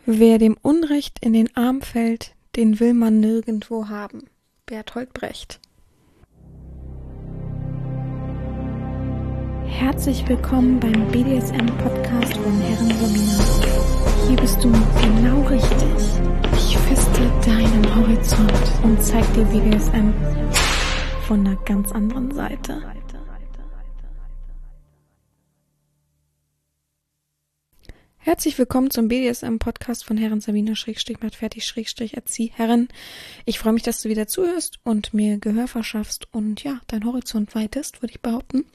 Wer dem Unrecht in den Arm fällt, den will man nirgendwo haben. Bertolt Brecht. Herzlich willkommen beim BDSM-Podcast von Herren Romina. Hier bist du genau richtig. Ich feste deinen Horizont und zeig dir BDSM von einer ganz anderen Seite. Herzlich willkommen zum BDSM-Podcast von Herren Sabina-Matt-Erziehherren. Ich freue mich, dass du wieder zuhörst und mir Gehör verschaffst und ja, dein Horizont weitest, würde ich behaupten.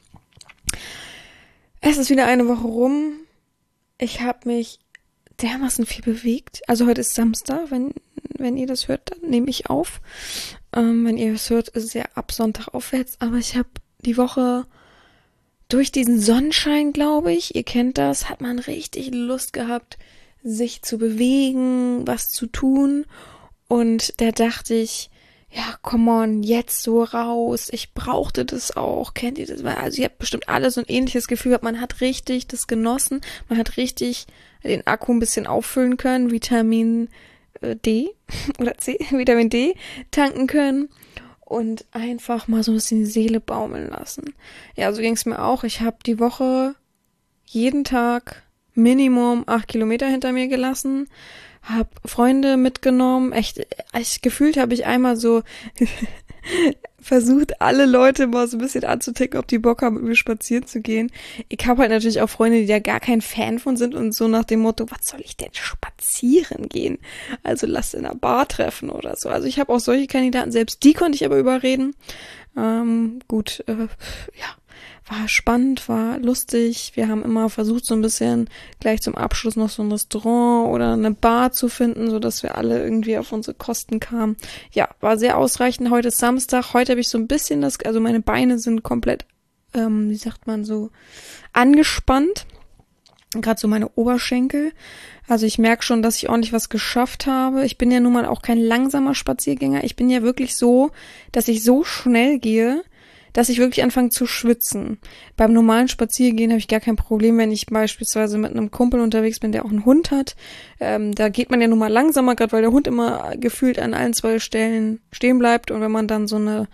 Es ist wieder eine Woche rum. Ich habe mich dermaßen viel bewegt. Also heute ist Samstag, wenn ihr das hört, dann nehme ich auf. Wenn ihr es hört, ist es ja ab Sonntag aufwärts. Aber ich habe die Woche durch diesen Sonnenschein, glaube ich, ihr kennt das, hat man richtig Lust gehabt, sich zu bewegen, was zu tun. Und da dachte ich, ja, come on, jetzt so raus. Ich brauchte das auch. Kennt ihr das? Also ihr habt bestimmt alle so ein ähnliches Gefühl gehabt. Man hat richtig das genossen. Man hat richtig den Akku ein bisschen auffüllen können. Vitamin D oder C, Vitamin D tanken können. Und einfach mal so ein bisschen die Seele baumeln lassen. Ja, so ging es mir auch. Ich habe die Woche jeden Tag Minimum 8 Kilometer hinter mir gelassen, habe Freunde mitgenommen. Echt, gefühlt habe ich einmal so versucht, alle Leute mal so ein bisschen anzuticken, ob die Bock haben, mit mir spazieren zu gehen. Ich habe halt natürlich auch Freunde, die da gar kein Fan von sind und so nach dem Motto, was soll ich denn spazieren gehen? Also lass in einer Bar treffen oder so. Also ich habe auch solche Kandidaten, selbst die konnte ich aber überreden. War spannend, war lustig. Wir haben immer versucht, so ein bisschen gleich zum Abschluss noch so ein Restaurant oder eine Bar zu finden, so dass wir alle irgendwie auf unsere Kosten kamen. Ja, war sehr ausreichend. Heute ist Samstag. Heute habe ich so ein bisschen also meine Beine sind komplett, angespannt. Gerade so meine Oberschenkel. Also ich merke schon, dass ich ordentlich was geschafft habe. Ich bin ja nun mal auch kein langsamer Spaziergänger. Ich bin ja wirklich so, dass ich so schnell gehe, dass ich wirklich anfange zu schwitzen. Beim normalen Spaziergehen habe ich gar kein Problem, wenn ich beispielsweise mit einem Kumpel unterwegs bin, der auch einen Hund hat. Da geht man ja nun mal langsamer, gerade weil der Hund immer gefühlt an allen zwei Stellen stehen bleibt. Und wenn man dann so eine,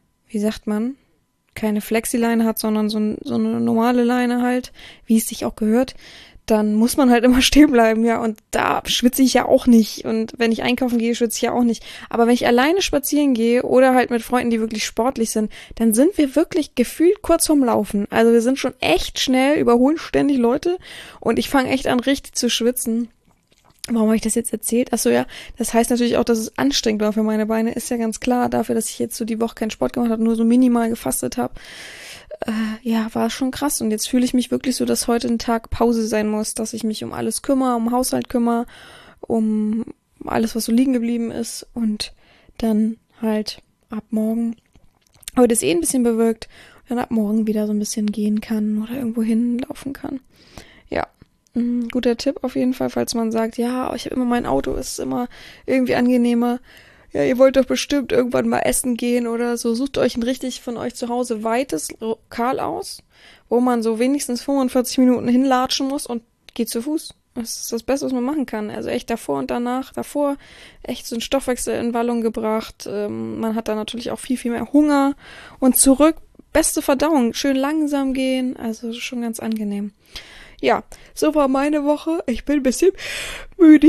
keine Flexileine hat, sondern so eine normale Leine halt, wie es sich auch gehört, dann muss man halt immer stehen bleiben, ja, und da schwitze ich ja auch nicht und wenn ich einkaufen gehe, schwitze ich ja auch nicht, aber wenn ich alleine spazieren gehe oder halt mit Freunden, die wirklich sportlich sind, dann sind wir wirklich gefühlt kurz vorm Laufen, also wir sind schon echt schnell, überholen ständig Leute und ich fange echt an richtig zu schwitzen. Warum habe ich das jetzt erzählt? Achso, ja, das heißt natürlich auch, dass es anstrengend war für meine Beine, ist ja ganz klar, dafür, dass ich jetzt so die Woche keinen Sport gemacht habe, nur so minimal gefastet habe. War schon krass. Und jetzt fühle ich mich wirklich so, dass heute ein Tag Pause sein muss, dass ich mich um alles kümmere, um Haushalt kümmere, um alles, was so liegen geblieben ist und dann halt ab morgen, heute ist ein bisschen bewölkt, und dann ab morgen wieder so ein bisschen gehen kann oder irgendwo hinlaufen kann. Ja, guter Tipp auf jeden Fall, falls man sagt, ja, ich habe immer mein Auto, ist immer irgendwie angenehmer. Ja, ihr wollt doch bestimmt irgendwann mal essen gehen oder so. Sucht euch ein richtig von euch zu Hause weites Lokal aus, wo man so wenigstens 45 Minuten hinlatschen muss und geht zu Fuß. Das ist das Beste, was man machen kann. Also echt davor und danach. Davor echt so einen Stoffwechsel in Wallung gebracht. Man hat da natürlich auch viel, viel mehr Hunger. Und zurück, beste Verdauung. Schön langsam gehen. Also schon ganz angenehm. Ja, so war meine Woche. Ich bin ein bisschen müde.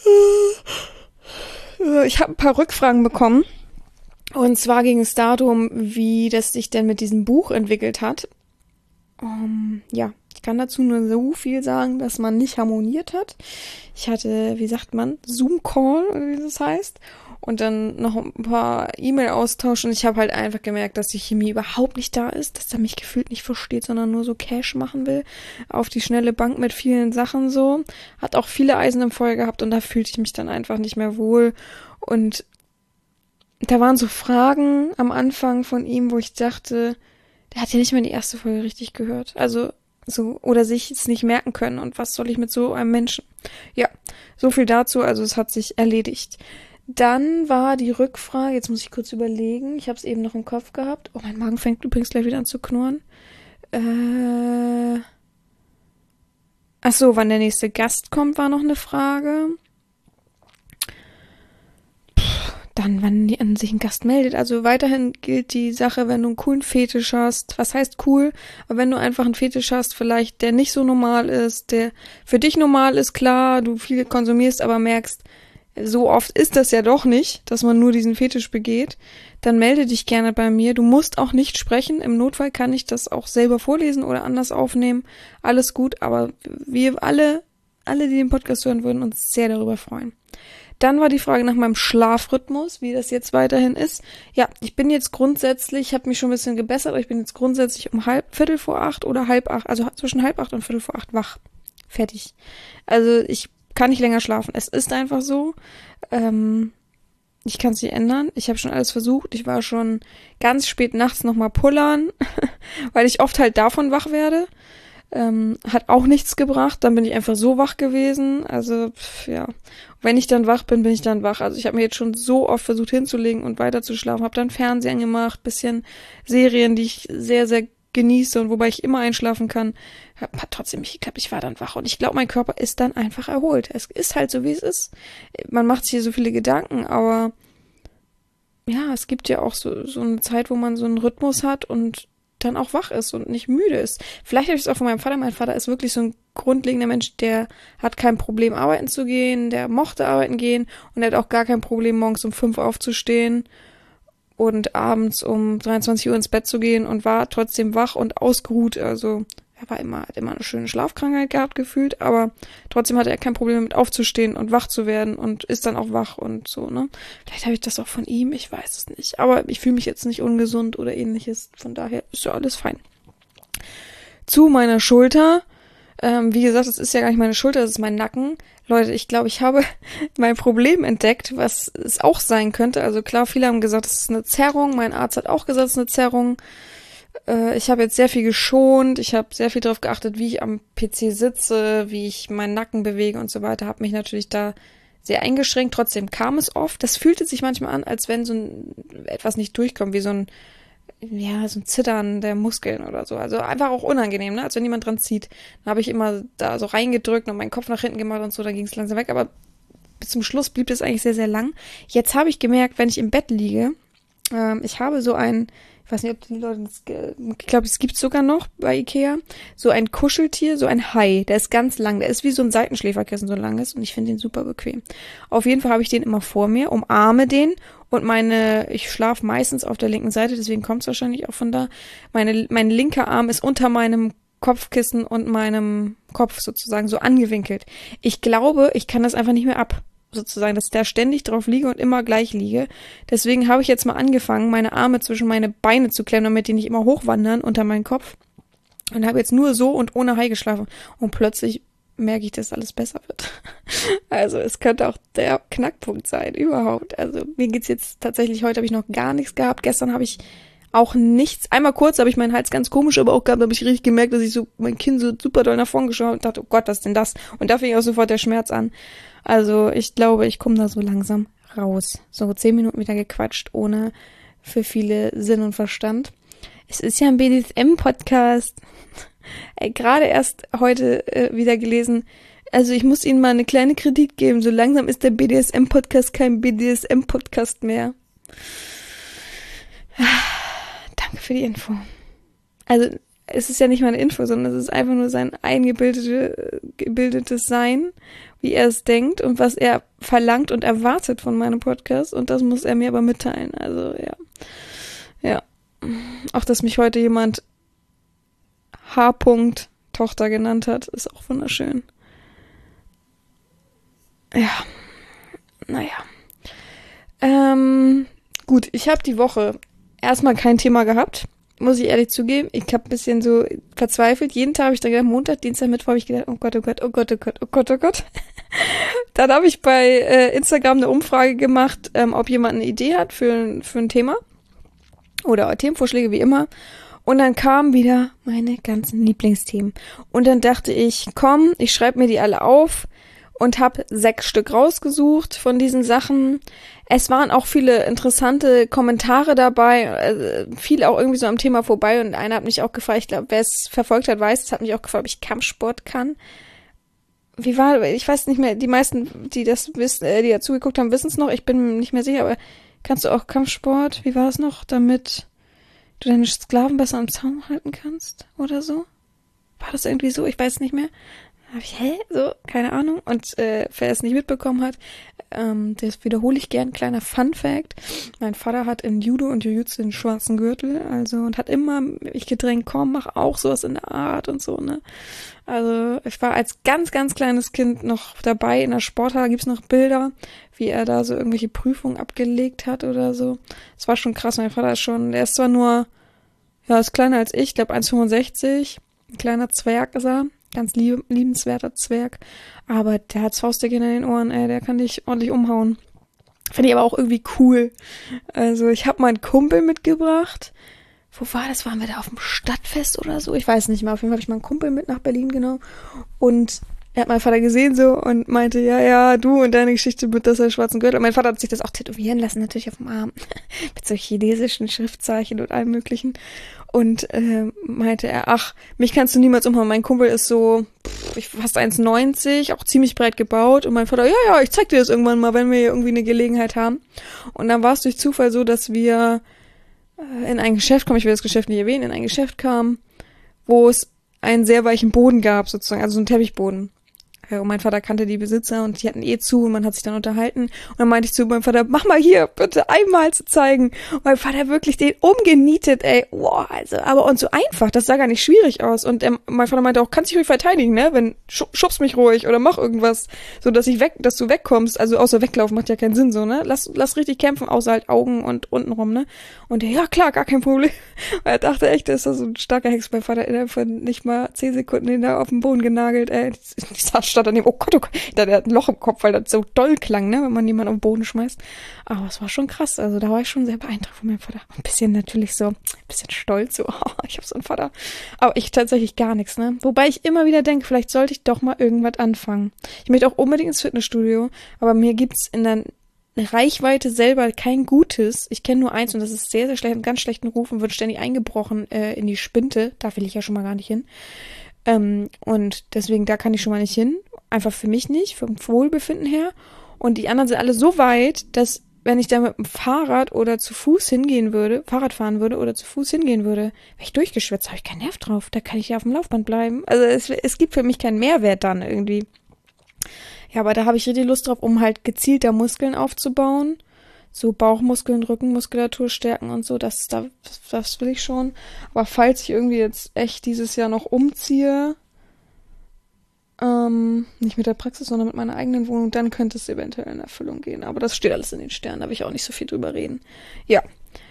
Ich habe ein paar Rückfragen bekommen. Und zwar ging es darum, wie das sich denn mit diesem Buch entwickelt hat. Ich kann dazu nur so viel sagen, dass man nicht harmoniert hat. Ich hatte, Zoom-Call, wie das heißt. Und dann noch ein paar E-Mail-Austausch. Und ich habe halt einfach gemerkt, dass die Chemie überhaupt nicht da ist. Dass er mich gefühlt nicht versteht, sondern nur so Cash machen will. Auf die schnelle Bank mit vielen Sachen so. Hat auch viele Eisen im Feuer gehabt. Und da fühlte ich mich dann einfach nicht mehr wohl. Und da waren so Fragen am Anfang von ihm, wo ich dachte, der hat ja nicht mal die erste Folge richtig gehört. Also so, oder sich es nicht merken können. Und was soll ich mit so einem Menschen? Ja, so viel dazu. Also es hat sich erledigt. Dann war die Rückfrage, jetzt muss ich kurz überlegen, ich habe es eben noch im Kopf gehabt. Oh, mein Magen fängt übrigens gleich wieder an zu knurren. Ach so, wann der nächste Gast kommt, war noch eine Frage. dann, wenn an sich ein Gast meldet. Also weiterhin gilt die Sache, wenn du einen coolen Fetisch hast. Was heißt cool? Aber wenn du einfach einen Fetisch hast, vielleicht, der nicht so normal ist, der für dich normal ist, klar, du viel konsumierst, aber merkst, so oft ist das ja doch nicht, dass man nur diesen Fetisch begeht, dann melde dich gerne bei mir. Du musst auch nicht sprechen. Im Notfall kann ich das auch selber vorlesen oder anders aufnehmen. Alles gut, aber wir alle, die den Podcast hören, würden uns sehr darüber freuen. Dann war die Frage nach meinem Schlafrhythmus, wie das jetzt weiterhin ist. Ja, ich bin jetzt grundsätzlich, ich habe mich schon ein bisschen gebessert, aber ich bin jetzt grundsätzlich um Viertel vor 8 oder 7:30, also zwischen 7:30 und Viertel vor 8 wach. Fertig. Also ich kann nicht länger schlafen. Es ist einfach so. Ich kann es nicht ändern. Ich habe schon alles versucht. Ich war schon ganz spät nachts nochmal pullern, weil ich oft halt davon wach werde. Hat auch nichts gebracht. Dann bin ich einfach so wach gewesen. Also, ja. Wenn ich dann wach bin, bin ich dann wach. Also ich habe mir jetzt schon so oft versucht hinzulegen und weiter zu schlafen. Habe dann Fernsehen gemacht, bisschen Serien, die ich sehr, sehr genieße und wobei ich immer einschlafen kann. Hat trotzdem nicht geklappt. Ich war dann wach. Und ich glaube, mein Körper ist dann einfach erholt. Es ist halt so, wie es ist. Man macht sich hier so viele Gedanken, aber ja, es gibt ja auch so eine Zeit, wo man so einen Rhythmus hat und dann auch wach ist und nicht müde ist. Vielleicht habe ich es auch von meinem Vater. Mein Vater ist wirklich so ein grundlegender Mensch, der hat kein Problem, arbeiten zu gehen, der mochte arbeiten gehen und der hat auch gar kein Problem, morgens um 5 aufzustehen und abends um 23 Uhr ins Bett zu gehen und war trotzdem wach und ausgeruht. Also hat immer eine schöne Schlafkrankheit gehabt, gefühlt, aber trotzdem hatte er kein Problem damit aufzustehen und wach zu werden und ist dann auch wach und so, ne? Vielleicht habe ich das auch von ihm, ich weiß es nicht. Aber ich fühle mich jetzt nicht ungesund oder ähnliches, von daher ist ja alles fein. Zu meiner Schulter. Wie gesagt, es ist ja gar nicht meine Schulter, das ist mein Nacken. Leute, ich glaube, ich habe mein Problem entdeckt, was es auch sein könnte. Also klar, viele haben gesagt, es ist eine Zerrung. Mein Arzt hat auch gesagt, es ist eine Zerrung. Ich habe jetzt sehr viel geschont. Ich habe sehr viel darauf geachtet, wie ich am PC sitze, wie ich meinen Nacken bewege und so weiter. Habe mich natürlich da sehr eingeschränkt. Trotzdem kam es oft. Das fühlte sich manchmal an, als wenn so etwas nicht durchkommt, wie so ein Zittern der Muskeln oder so. Also einfach auch unangenehm, ne? Als wenn jemand dran zieht. Dann habe ich immer da so reingedrückt und meinen Kopf nach hinten gemacht und so, dann ging es langsam weg. Aber bis zum Schluss blieb das eigentlich sehr, sehr lang. Jetzt habe ich gemerkt, wenn ich im Bett liege, ich habe so ein, ich weiß nicht, ob die Leute ich glaube, es gibt sogar noch bei Ikea, so ein Kuscheltier, so ein Hai, der ist ganz lang, der ist wie so ein Seitenschläferkissen, so lang ist und ich finde den super bequem. Auf jeden Fall habe ich den immer vor mir, umarme den und ich schlafe meistens auf der linken Seite, deswegen kommt es wahrscheinlich auch von da. Mein linker Arm ist unter meinem Kopfkissen und meinem Kopf sozusagen so angewinkelt. Ich glaube, ich kann das einfach nicht mehr ab. Sozusagen, dass ich da ständig drauf liege und immer gleich liege. Deswegen habe ich jetzt mal angefangen, meine Arme zwischen meine Beine zu klemmen, damit die nicht immer hochwandern unter meinen Kopf. Und habe jetzt nur so und ohne Hai geschlafen. Und plötzlich merke ich, dass alles besser wird. Also es könnte auch der Knackpunkt sein, überhaupt. Also mir geht's jetzt tatsächlich, heute habe ich noch gar nichts gehabt. Gestern habe ich auch nichts. Einmal kurz habe ich meinen Hals ganz komisch, aber auch gehabt, habe ich richtig gemerkt, dass ich so mein Kinn so super doll nach vorn geschaut und dachte, oh Gott, was ist denn das? Und da fing auch sofort der Schmerz an. Also ich glaube, ich komme da so langsam raus. So 10 Minuten wieder gequatscht, ohne für viele Sinn und Verstand. Es ist ja ein BDSM-Podcast. Gerade erst heute wieder gelesen. Also ich muss Ihnen mal eine kleine Kritik geben. So langsam ist der BDSM-Podcast kein BDSM-Podcast mehr. Danke für die Info. Also es ist ja nicht mal eine Info, sondern es ist einfach nur sein eingebildetes Sein, wie er es denkt und was er verlangt und erwartet von meinem Podcast. Und das muss er mir aber mitteilen. Also ja. Ja. Auch, dass mich heute jemand H. Tochter genannt hat, ist auch wunderschön. Ja. Naja. Gut, ich habe die Woche erstmal kein Thema gehabt. Muss ich ehrlich zugeben, ich habe ein bisschen so verzweifelt. Jeden Tag habe ich dann gedacht, Montag, Dienstag, Mittwoch habe ich gedacht, oh Gott, oh Gott, oh Gott, oh Gott, oh Gott, oh Gott. Dann habe ich bei Instagram eine Umfrage gemacht, ob jemand eine Idee hat für ein Thema oder Themenvorschläge, wie immer. Und dann kamen wieder meine ganzen Lieblingsthemen. Und dann dachte ich, komm, ich schreibe mir die alle auf und habe 6 Stück rausgesucht von diesen Sachen. Es waren auch viele interessante Kommentare dabei, viel auch irgendwie so am Thema vorbei und einer hat mich auch gefragt, ich glaube, wer es verfolgt hat, weiß, es hat mich auch gefragt, ob ich Kampfsport kann. wie war, ich weiß nicht mehr, die meisten, die das wissen, die dazu geguckt haben, wissen es noch, ich bin nicht mehr sicher, aber kannst du auch Kampfsport, wie war es noch, damit du deine Sklaven besser am Zaum halten kannst oder so? War das irgendwie so? Ich weiß nicht mehr. Hab ich, so, keine Ahnung. Und wer es nicht mitbekommen hat, das wiederhole ich gern, kleiner Fun-Fact. Mein Vater hat in Judo und Jiu-Jitsu den schwarzen Gürtel, also, und hat immer mich gedrängt, komm, mach auch sowas in der Art und so, ne. Also, ich war als ganz, ganz kleines Kind noch dabei in der Sporthalle, gibt's noch Bilder, wie er da so irgendwelche Prüfungen abgelegt hat oder so. Das war schon krass, mein Vater ist schon, der ist zwar nur, ja, ist kleiner als ich glaube 1,65, ein kleiner Zwerg ist er. Ganz liebenswerter Zwerg. Aber der hat's faustdick in den Ohren, ey, der kann dich ordentlich umhauen. Finde ich aber auch irgendwie cool. Also ich habe meinen Kumpel mitgebracht. Wo war das? Waren wir da auf dem Stadtfest oder so? Ich weiß nicht mehr. Auf jeden Fall habe ich meinen Kumpel mit nach Berlin genommen. Und er hat meinen Vater gesehen so und meinte, ja, ja, du und deine Geschichte mit der schwarzen Gürtel. Und mein Vater hat sich das auch tätowieren lassen, natürlich auf dem Arm. Mit so chinesischen Schriftzeichen und allem möglichen. Und meinte er, ach, mich kannst du niemals umhauen. Mein Kumpel ist so fast 1,90, auch ziemlich breit gebaut. Und mein Vater, ja, ja, ich zeig dir das irgendwann mal, wenn wir irgendwie eine Gelegenheit haben. Und dann war es durch Zufall so, dass wir in ein Geschäft kamen, ich will das Geschäft nicht erwähnen, in ein Geschäft kamen, wo es einen sehr weichen Boden gab, sozusagen, also so einen Teppichboden. Und mein Vater kannte die Besitzer und die hatten zu und man hat sich dann unterhalten. Und dann meinte ich zu meinem Vater, mach mal hier, bitte einmal zu zeigen. Und mein Vater wirklich den umgenietet, ey. Boah, also, aber und so einfach, das sah gar nicht schwierig aus. Und mein Vater meinte auch, kannst dich ruhig verteidigen, ne? Wenn, schubst mich ruhig oder mach irgendwas, so dass dass du wegkommst. Also außer weglaufen macht ja keinen Sinn, so, ne? Lass richtig kämpfen, außer halt Augen und untenrum, ne? Und der, ja klar, gar kein Problem. Und er dachte echt, der ist da so ein starker Hex. Mein Vater innerhalb von nicht mal 10 Sekunden den da auf den Boden genagelt, ey. Ich stand daneben, oh Gott, der hat ein Loch im Kopf, weil das so doll klang, ne, wenn man jemanden auf den Boden schmeißt. Aber es war schon krass, also da war ich schon sehr beeindruckt von meinem Vater. Ein bisschen natürlich so, ein bisschen stolz, so, oh, ich hab so einen Vater. Aber ich tatsächlich gar nichts, ne. Wobei ich immer wieder denke, vielleicht sollte ich doch mal irgendwas anfangen. Ich möchte auch unbedingt ins Fitnessstudio, aber mir gibt's in der Reichweite selber kein Gutes. Ich kenne nur eins und das ist sehr, sehr schlecht, einen ganz schlechten Ruf und wird ständig eingebrochen in die Spinte. Da will ich ja schon mal gar nicht hin. Und deswegen, da kann ich schon mal nicht hin. Einfach für mich nicht, vom Wohlbefinden her. Und die anderen sind alle so weit, dass wenn ich da mit dem Fahrrad oder zu Fuß hingehen würde, Fahrrad fahren würde oder zu Fuß hingehen würde, wäre ich durchgeschwitzt, habe ich keinen Nerv drauf. Da kann ich ja auf dem Laufband bleiben. Also es gibt für mich keinen Mehrwert dann irgendwie. Ja, aber da habe ich richtig Lust drauf, um halt gezielter Muskeln aufzubauen. So Bauchmuskeln, Rückenmuskulatur stärken und so, das will ich schon. Aber falls ich irgendwie jetzt echt dieses Jahr noch umziehe, nicht mit der Praxis, sondern mit meiner eigenen Wohnung, dann könnte es eventuell in Erfüllung gehen. Aber das steht alles in den Sternen, da will ich auch nicht so viel drüber reden. Ja,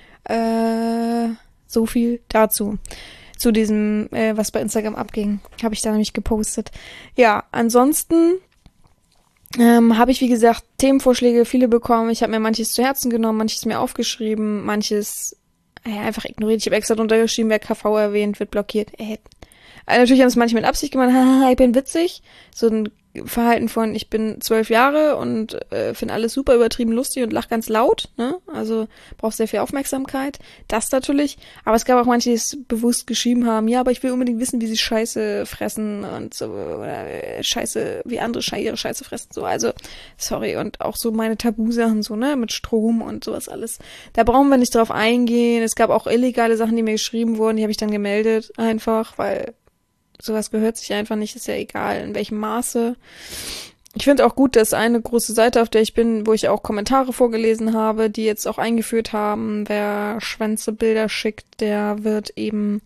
so viel dazu. Zu diesem, was bei Instagram abging, habe ich da nämlich gepostet. Ja, ansonsten habe ich, wie gesagt, Themenvorschläge, viele bekommen. Ich habe mir manches zu Herzen genommen, manches mir aufgeschrieben, manches einfach ignoriert. Ich habe extra drunter geschrieben, wer KV erwähnt, wird blockiert. Natürlich haben es manche mit Absicht gemacht, haha, ich bin witzig. So ein Verhalten von, ich bin 12 Jahre und finde alles super übertrieben lustig und lach ganz laut, ne? Also braucht sehr viel Aufmerksamkeit. Das natürlich. Aber es gab auch manche, die es bewusst geschrieben haben, ja, aber ich will unbedingt wissen, wie sie Scheiße fressen und so, oder Scheiße, wie andere ihre Scheiße fressen, so. Also, sorry. Und auch so meine Tabusachen, so, ne, mit Strom und sowas alles. Da brauchen wir nicht drauf eingehen. Es gab auch illegale Sachen, die mir geschrieben wurden, die habe ich dann gemeldet, einfach, weil sowas gehört sich einfach nicht, ist ja egal, in welchem Maße. Ich finde auch gut, dass eine große Seite, auf der ich bin, wo ich auch Kommentare vorgelesen habe, die jetzt auch eingeführt haben, wer Schwänzebilder schickt, der wird eben,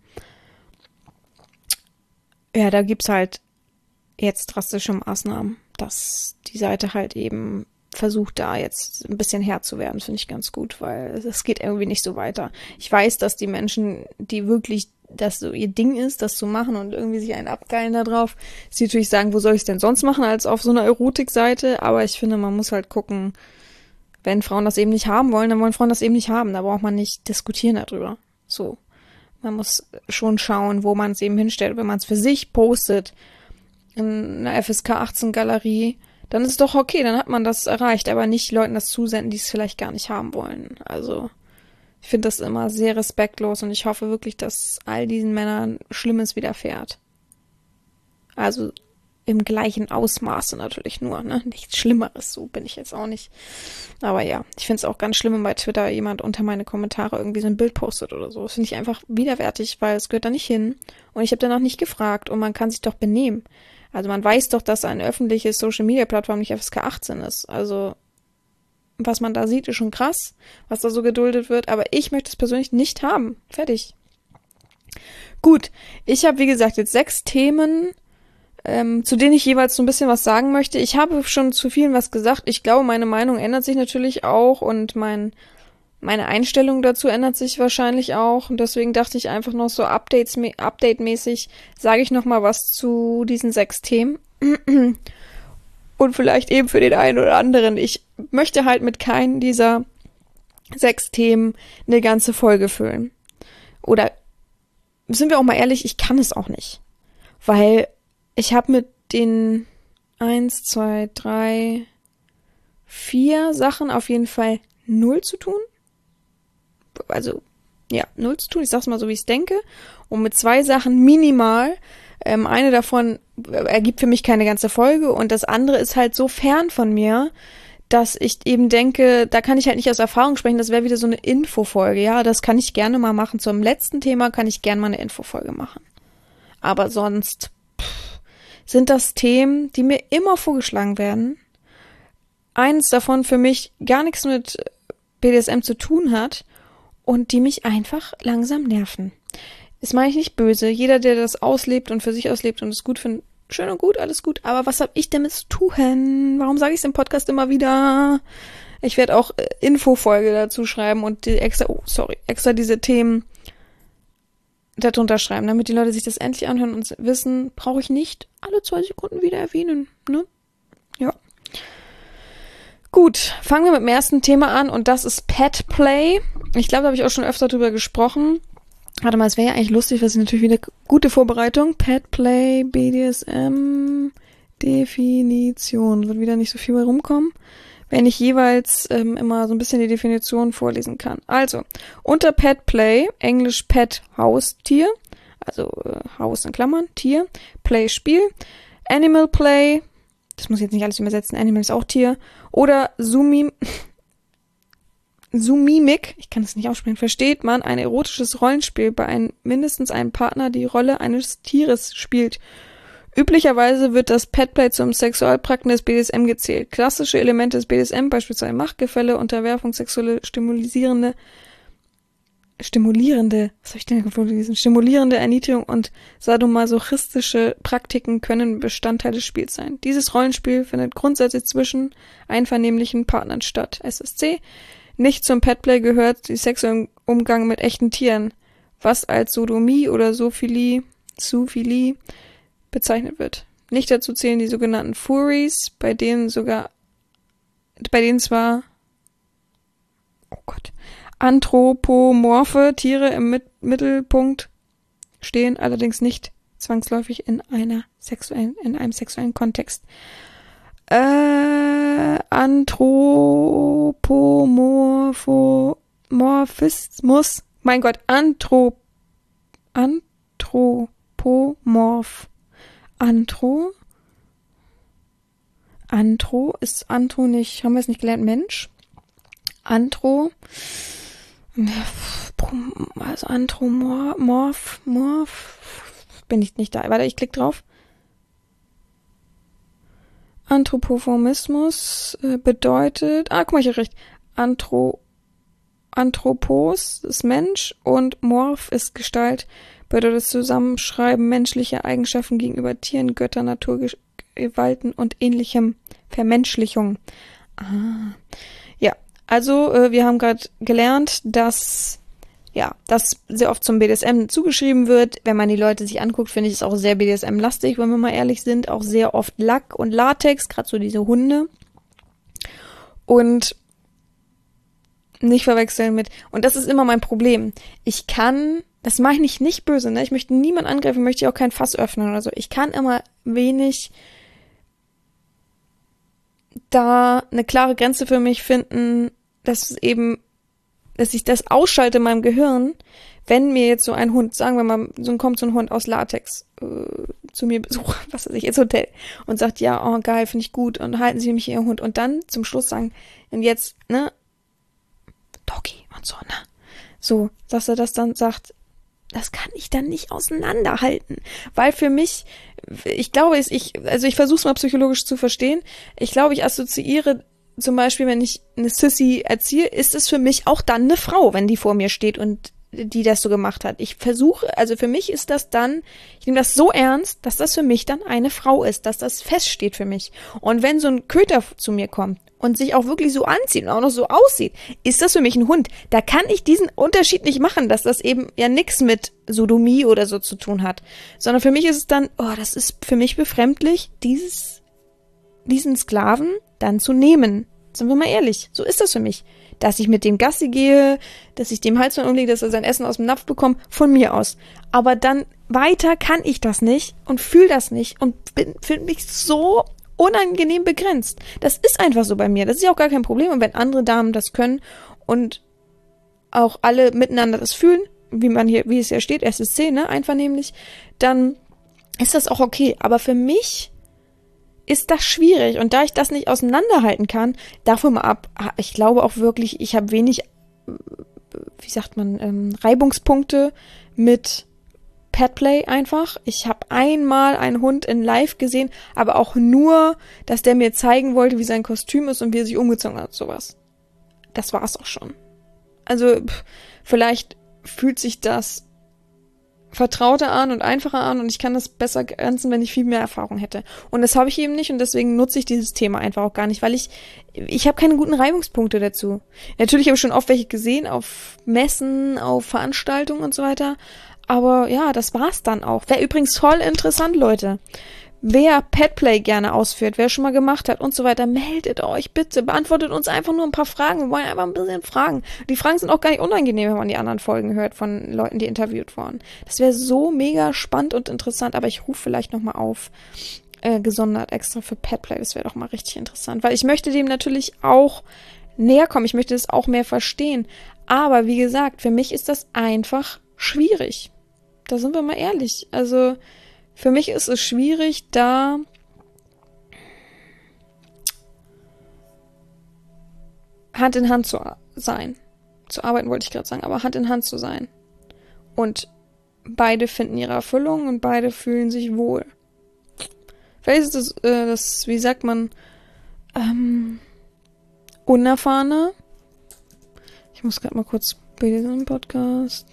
ja, da gibt's halt jetzt drastische Maßnahmen, dass die Seite halt eben versucht, da jetzt ein bisschen Herr zu werden, finde ich ganz gut, weil es geht irgendwie nicht so weiter. Ich weiß, dass die Menschen, die wirklich das so ihr Ding ist, das zu machen und irgendwie sich einen abgeilen da drauf, sie natürlich sagen, wo soll ich es denn sonst machen als auf so einer Erotikseite, aber ich finde, man muss halt gucken, wenn Frauen das eben nicht haben wollen, dann wollen Frauen das eben nicht haben, da braucht man nicht diskutieren darüber. So, man muss schon schauen, wo man es eben hinstellt. Wenn man es für sich postet in einer FSK 18 Galerie, dann ist es doch okay, dann hat man das erreicht, aber nicht Leuten das zusenden, die es vielleicht gar nicht haben wollen. Also ich finde das immer sehr respektlos und ich hoffe wirklich, dass all diesen Männern Schlimmes widerfährt. Also im gleichen Ausmaße natürlich nur, ne? Nichts Schlimmeres, so bin ich jetzt auch nicht. Aber ja, ich finde es auch ganz schlimm, wenn bei Twitter jemand unter meine Kommentare irgendwie so ein Bild postet oder so. Das finde ich einfach widerwärtig, weil es gehört da nicht hin. Und ich habe danach nicht gefragt und man kann sich doch benehmen. Also man weiß doch, dass eine öffentliche Social-Media-Plattform nicht FSK 18 ist. Also was man da sieht, ist schon krass, was da so geduldet wird. Aber ich möchte es persönlich nicht haben. Fertig. Gut, ich habe, wie gesagt, jetzt 6 Themen, zu denen ich jeweils so ein bisschen was sagen möchte. Ich habe schon zu vielen was gesagt. Ich glaube, meine Meinung ändert sich natürlich auch und meine Einstellung dazu ändert sich wahrscheinlich auch. Und deswegen dachte ich einfach noch so update-mäßig, sage ich noch mal was zu diesen 6 Themen. Und vielleicht eben für den einen oder anderen. Ich möchte halt mit keinen dieser 6 Themen eine ganze Folge füllen. Oder sind wir auch mal ehrlich, ich kann es auch nicht. Weil ich habe mit den 1, 2, 3, 4 Sachen auf jeden Fall 0 zu tun. Also, ja, 0 zu tun. Ich sag's mal so, wie ich es denke. Und mit 2 Sachen minimal. Eine davon ergibt für mich keine ganze Folge. Und das andere ist halt so fern von mir, dass ich eben denke, da kann ich halt nicht aus Erfahrung sprechen. Das wäre wieder so eine Infofolge. Ja, das kann ich gerne mal machen. Zum letzten Thema kann ich gerne mal eine Infofolge machen. Aber sonst sind das Themen, die mir immer vorgeschlagen werden. Eins davon für mich gar nichts mit BDSM zu tun hat und die mich einfach langsam nerven. Das meine ich nicht böse. Jeder, der das auslebt und für sich auslebt und es gut findet, schön und gut, alles gut. Aber was habe ich damit zu tun? Warum sage ich es im Podcast immer wieder? Ich werde auch Infofolge dazu schreiben und extra diese Themen darunter schreiben, damit die Leute sich das endlich anhören und wissen, brauche ich nicht alle 2 Sekunden wieder erwähnen, ne? Ja. Gut, fangen wir mit dem ersten Thema an und das ist Pet Play. Ich glaube, da habe ich auch schon öfter drüber gesprochen. Warte mal, es wäre ja eigentlich lustig, das ist natürlich wieder gute Vorbereitung. Pet Play, BDSM, Definition. Wird wieder nicht so viel bei rumkommen, wenn ich jeweils immer so ein bisschen die Definition vorlesen kann. Also, unter Pet Play, Englisch Pet Haustier, also Haus in Klammern, Tier, Play Spiel, Animal Play, das muss ich jetzt nicht alles übersetzen, Animal ist auch Tier, oder Sumimik, ich kann das nicht aussprechen, versteht man, ein erotisches Rollenspiel, bei mindestens einem Partner die Rolle eines Tieres spielt. Üblicherweise wird das Petplay zum Sexualpraktiken des BDSM gezählt. Klassische Elemente des BDSM, beispielsweise Machtgefälle, Unterwerfung, sexuelle stimulierende Erniedrigung und sadomasochistische Praktiken können Bestandteil des Spiels sein. Dieses Rollenspiel findet grundsätzlich zwischen einvernehmlichen Partnern statt. SSC. Nicht zum Petplay gehört die sexuelle Umgang mit echten Tieren, was als Sodomie oder Zoophilie bezeichnet wird. Nicht dazu zählen die sogenannten Furries, bei denen zwar anthropomorphe Tiere im Mittelpunkt stehen, allerdings nicht zwangsläufig in einem sexuellen Kontext. Anthropomorphismus, mein Gott, Anthropomorph. Anthro ist Anthro nicht, haben wir es nicht gelernt, Mensch? Also Anthropomorph, bin ich nicht da. Warte, ich klicke drauf. Anthropomorphismus bedeutet, guck mal, ich habe recht. Anthropos ist Mensch und Morph ist Gestalt, bedeutet das Zusammenschreiben menschlicher Eigenschaften gegenüber Tieren, Göttern, Naturgewalten und ähnlichem. Vermenschlichung. Ja, also wir haben gerade gelernt, dass das sehr oft zum BDSM zugeschrieben wird. Wenn man die Leute sich anguckt, finde ich es auch sehr BDSM-lastig, wenn wir mal ehrlich sind. Auch sehr oft Lack und Latex, gerade so diese Hunde. Und nicht verwechseln mit, und das ist immer mein Problem. Das mache ich nicht böse, ne? Ich möchte niemanden angreifen, möchte ich auch kein Fass öffnen oder so. Ich kann immer wenig da eine klare Grenze für mich finden, dass es eben dass ich das ausschalte in meinem Gehirn, wenn mir jetzt so ein Hund, sagen wir mal, kommt so ein Hund aus Latex zu mir besuchen, was weiß ich, ins Hotel und sagt, ja, oh geil, finde ich gut und halten Sie mich Ihr Hund und dann zum Schluss sagen, und jetzt, ne, Doggy und so, ne, so, dass er das dann sagt, das kann ich dann nicht auseinanderhalten, weil für mich, ich glaube, ich versuche es mal psychologisch zu verstehen, ich glaube, ich assoziiere zum Beispiel, wenn ich eine Sissy erziehe, ist es für mich auch dann eine Frau, wenn die vor mir steht und die das so gemacht hat. Ich versuche, also für mich ist das dann, ich nehme das so ernst, dass das für mich dann eine Frau ist, dass das feststeht für mich. Und wenn so ein Köter zu mir kommt und sich auch wirklich so anzieht und auch noch so aussieht, ist das für mich ein Hund. Da kann ich diesen Unterschied nicht machen, dass das eben ja nichts mit Sodomie oder so zu tun hat. Sondern für mich ist es dann, oh, das ist für mich befremdlich, diesen Sklaven dann zu nehmen. Sind wir mal ehrlich, so ist das für mich. Dass ich mit dem Gassi gehe, dass ich dem Halsband umlege, dass er sein Essen aus dem Napf bekommt, von mir aus. Aber dann weiter kann ich das nicht und fühle das nicht und finde mich so unangenehm begrenzt. Das ist einfach so bei mir. Das ist ja auch gar kein Problem. Und wenn andere Damen das können und auch alle miteinander das fühlen, wie es ja steht, SSC, ne, einvernehmlich, dann ist das auch okay. Aber für mich ist das schwierig. Und da ich das nicht auseinanderhalten kann, davon mal ab, ich glaube auch wirklich, ich habe wenig, wie sagt man, Reibungspunkte mit Petplay einfach. Ich habe einmal einen Hund in live gesehen, aber auch nur, dass der mir zeigen wollte, wie sein Kostüm ist und wie er sich umgezogen hat, sowas. Das war's auch schon. Also, vielleicht fühlt sich das vertrauter an und einfacher an und ich kann das besser grenzen, wenn ich viel mehr Erfahrung hätte. Und das habe ich eben nicht und deswegen nutze ich dieses Thema einfach auch gar nicht, weil ich habe keine guten Reibungspunkte dazu. Natürlich habe ich schon oft welche gesehen, auf Messen, auf Veranstaltungen und so weiter, aber ja, das war's dann auch. Wäre übrigens voll interessant, Leute. Wer Petplay gerne ausführt, wer schon mal gemacht hat und so weiter, meldet euch bitte, beantwortet uns einfach nur ein paar Fragen. Wir wollen einfach ein bisschen Fragen. Die Fragen sind auch gar nicht unangenehm, wenn man die anderen Folgen hört von Leuten, die interviewt wurden. Das wäre so mega spannend und interessant, aber ich rufe vielleicht nochmal auf, gesondert extra für Petplay. Das wäre doch mal richtig interessant, weil ich möchte dem natürlich auch näher kommen. Ich möchte das auch mehr verstehen. Aber wie gesagt, für mich ist das einfach schwierig. Da sind wir mal ehrlich. Also für mich ist es schwierig, da Hand in Hand zu sein. Zu arbeiten wollte ich gerade sagen, aber Hand in Hand zu sein. Und beide finden ihre Erfüllung und beide fühlen sich wohl. Vielleicht ist das, wie sagt man, Unerfahrene. Ich muss gerade mal kurz bei diesem Podcast.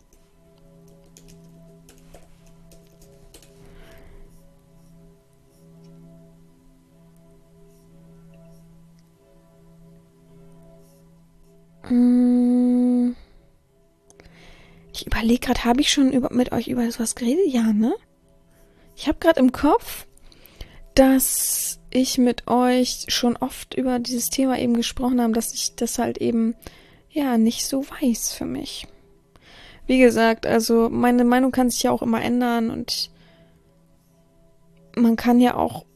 Ich überlege gerade, habe ich schon mit euch über was geredet? Ja, ne? Ich habe gerade im Kopf, dass ich mit euch schon oft über dieses Thema eben gesprochen habe, dass ich das halt eben, ja, nicht so weiß für mich. Wie gesagt, also meine Meinung kann sich ja auch immer ändern und man kann ja auch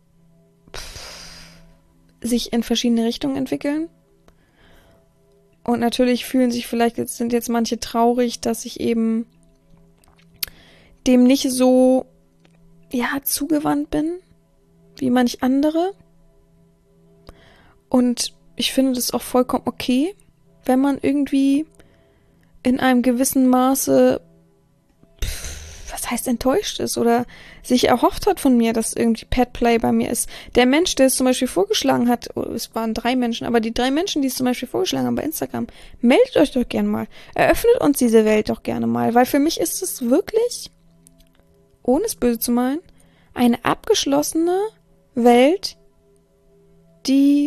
sich in verschiedene Richtungen entwickeln. Und natürlich sind jetzt manche traurig, dass ich eben dem nicht so, ja, zugewandt bin, wie manch andere. Und ich finde das auch vollkommen okay, wenn man irgendwie in einem gewissen Maße, was heißt enttäuscht ist oder sich erhofft hat von mir, dass irgendwie Petplay bei mir ist. Der Mensch, der es zum Beispiel vorgeschlagen hat, es waren 3 Menschen, aber die 3 Menschen, die es zum Beispiel vorgeschlagen haben bei Instagram, meldet euch doch gerne mal. Eröffnet uns diese Welt doch gerne mal, weil für mich ist es wirklich, ohne es böse zu meinen, eine abgeschlossene Welt, die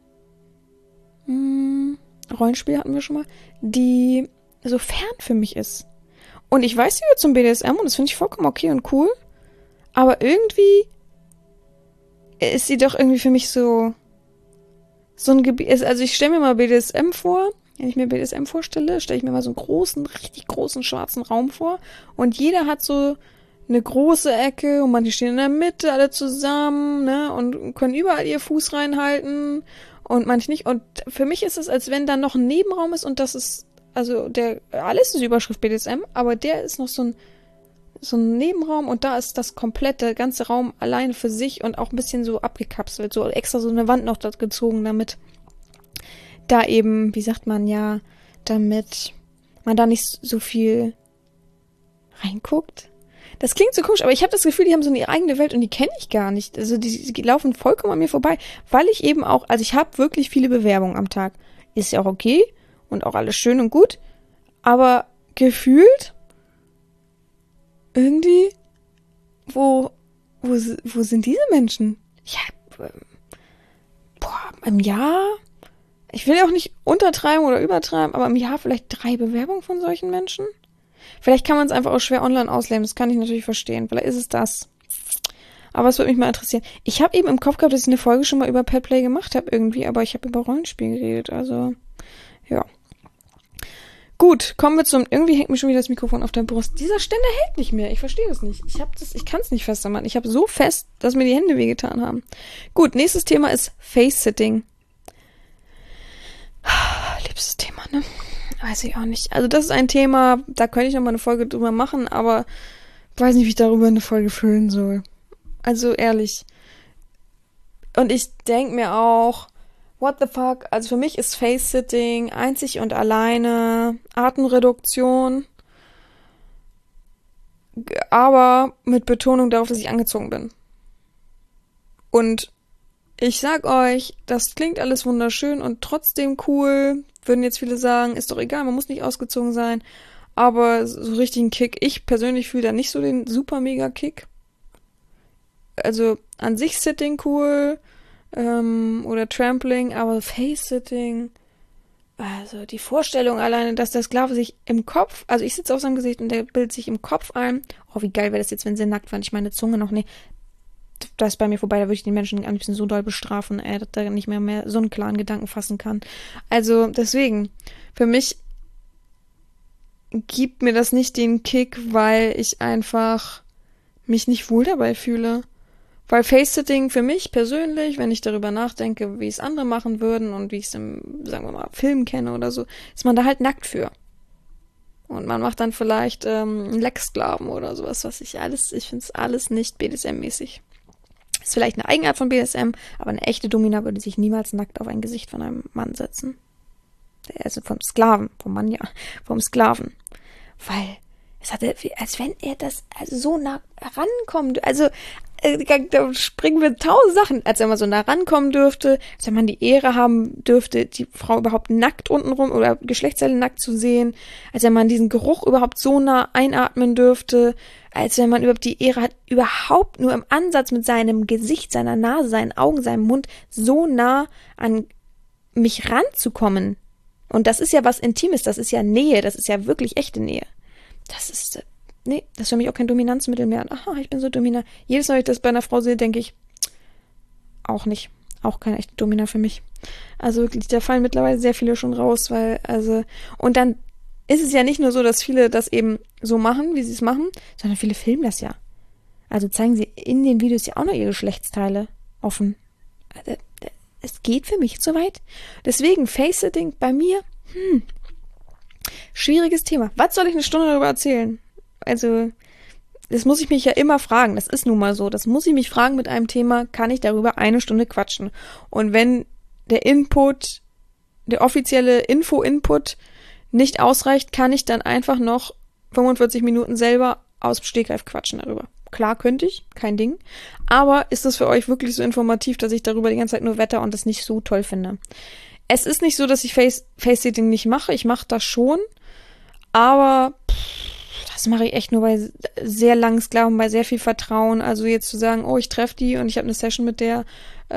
Rollenspiel hatten wir schon mal, die so fern für mich ist. Und ich weiß, sie gehört zum BDSM und das finde ich vollkommen okay und cool. Aber irgendwie ist sie doch irgendwie für mich so ein Gebiet. Also ich stelle mir mal BDSM vor. Wenn ich mir BDSM vorstelle, stelle ich mir mal so einen großen, richtig großen schwarzen Raum vor. Und jeder hat so eine große Ecke und manche stehen in der Mitte alle zusammen, ne, und können überall ihr Fuß reinhalten und manche nicht. Und für mich ist es, als wenn da noch ein Nebenraum ist und das ist, also alles ist Überschrift BDSM, aber der ist noch so ein Nebenraum und da ist das komplette, ganze Raum alleine für sich und auch ein bisschen so abgekapselt, so extra so eine Wand noch dort gezogen, damit da eben, wie sagt man ja, damit man da nicht so viel reinguckt. Das klingt so komisch, aber ich habe das Gefühl, die haben so eine eigene Welt und die kenne ich gar nicht. Also die laufen vollkommen an mir vorbei, weil ich eben auch, also ich habe wirklich viele Bewerbungen am Tag. Ist ja auch okay und auch alles schön und gut, aber gefühlt irgendwie, wo sind diese Menschen? Ich habe, im Jahr, ich will ja auch nicht untertreiben oder übertreiben, aber im Jahr vielleicht 3 Bewerbungen von solchen Menschen? Vielleicht kann man es einfach auch schwer online ausleben, das kann ich natürlich verstehen. Vielleicht ist es das. Aber es würde mich mal interessieren. Ich habe eben im Kopf gehabt, dass ich eine Folge schon mal über Petplay gemacht habe irgendwie, aber ich habe über Rollenspiel geredet, also ja. Gut, kommen wir zum, irgendwie hängt mir schon wieder das Mikrofon auf der Brust. Dieser Ständer hält nicht mehr, ich verstehe das nicht. Ich kann es nicht fester machen. Ich habe so fest, dass mir die Hände wehgetan haben. Gut, nächstes Thema ist Face-Sitting. Liebstes Thema, ne? Weiß ich auch nicht. Also das ist ein Thema, da könnte ich noch mal eine Folge drüber machen, aber weiß nicht, wie ich darüber eine Folge füllen soll. Also ehrlich. Und ich denke mir auch, what the fuck? Also für mich ist Face-Sitting einzig und alleine Atemreduktion, aber mit Betonung darauf, dass ich angezogen bin. Und ich sag euch, das klingt alles wunderschön und trotzdem cool. Würden jetzt viele sagen, ist doch egal, man muss nicht ausgezogen sein. Aber so richtig einen Kick, ich persönlich fühle da nicht so den super mega Kick. Also an sich Sitting cool oder Trampling, aber Face-Sitting, also die Vorstellung alleine, dass der Sklave sich im Kopf, also ich sitze auf seinem Gesicht und der bildet sich im Kopf ein. Oh, wie geil wäre das jetzt, wenn sie nackt waren. Ich meine Zunge noch nicht. Das ist bei mir vorbei, da würde ich den Menschen am liebsten so doll bestrafen, dass er nicht mehr so einen klaren Gedanken fassen kann. Also deswegen, für mich gibt mir das nicht den Kick, weil ich einfach mich nicht wohl dabei fühle. Weil Face-Sitting für mich persönlich, wenn ich darüber nachdenke, wie es andere machen würden und wie ich es im, sagen wir mal, Film kenne oder so, ist man da halt nackt für. Und man macht dann vielleicht einen Lecksklaven oder sowas, ich finde es alles nicht BDSM-mäßig. Ist vielleicht eine Eigenart von BDSM, aber eine echte Domina würde sich niemals nackt auf ein Gesicht von einem Mann setzen. Also vom Sklaven, vom Sklaven. Weil es hatte, als wenn er das so nah rankommt, also da springen wir 1000 Sachen, als wenn man so nah rankommen dürfte, als wenn man die Ehre haben dürfte, die Frau überhaupt nackt untenrum oder Geschlechtsteile nackt zu sehen, als wenn man diesen Geruch überhaupt so nah einatmen dürfte, als wenn man überhaupt die Ehre hat, überhaupt nur im Ansatz mit seinem Gesicht, seiner Nase, seinen Augen, seinem Mund so nah an mich ranzukommen. Und das ist ja was Intimes, das ist ja Nähe, das ist ja wirklich echte Nähe. Das ist für mich auch kein Dominanzmittel mehr. Aha, ich bin so dominant. Jedes Mal, wenn ich das bei einer Frau sehe, denke ich, auch nicht. Auch keine echte Domina für mich. Also wirklich, da fallen mittlerweile sehr viele schon raus, und dann ist es ja nicht nur so, dass viele das eben so machen, wie sie es machen, sondern viele filmen das ja. Also zeigen sie in den Videos ja auch noch ihre Geschlechtsteile offen. Es geht für mich zu weit. Deswegen, Face-Sitting bei mir, schwieriges Thema. Was soll ich eine Stunde darüber erzählen? Also, das muss ich mich ja immer fragen. Das ist nun mal so. Das muss ich mich fragen mit einem Thema, kann ich darüber 1 Stunde quatschen? Und wenn der offizielle Info-Input nicht ausreicht, kann ich dann einfach noch 45 Minuten selber aus dem Stegreif quatschen darüber. Klar könnte ich, kein Ding. Aber ist das für euch wirklich so informativ, dass ich darüber die ganze Zeit nur wetter und das nicht so toll finde? Es ist nicht so, dass ich Face-Sitting nicht mache. Ich mache das schon. Aber das mache ich echt nur bei sehr langen Sklaven, bei sehr viel Vertrauen. Also jetzt zu sagen, oh, ich treffe die und ich habe eine Session mit der,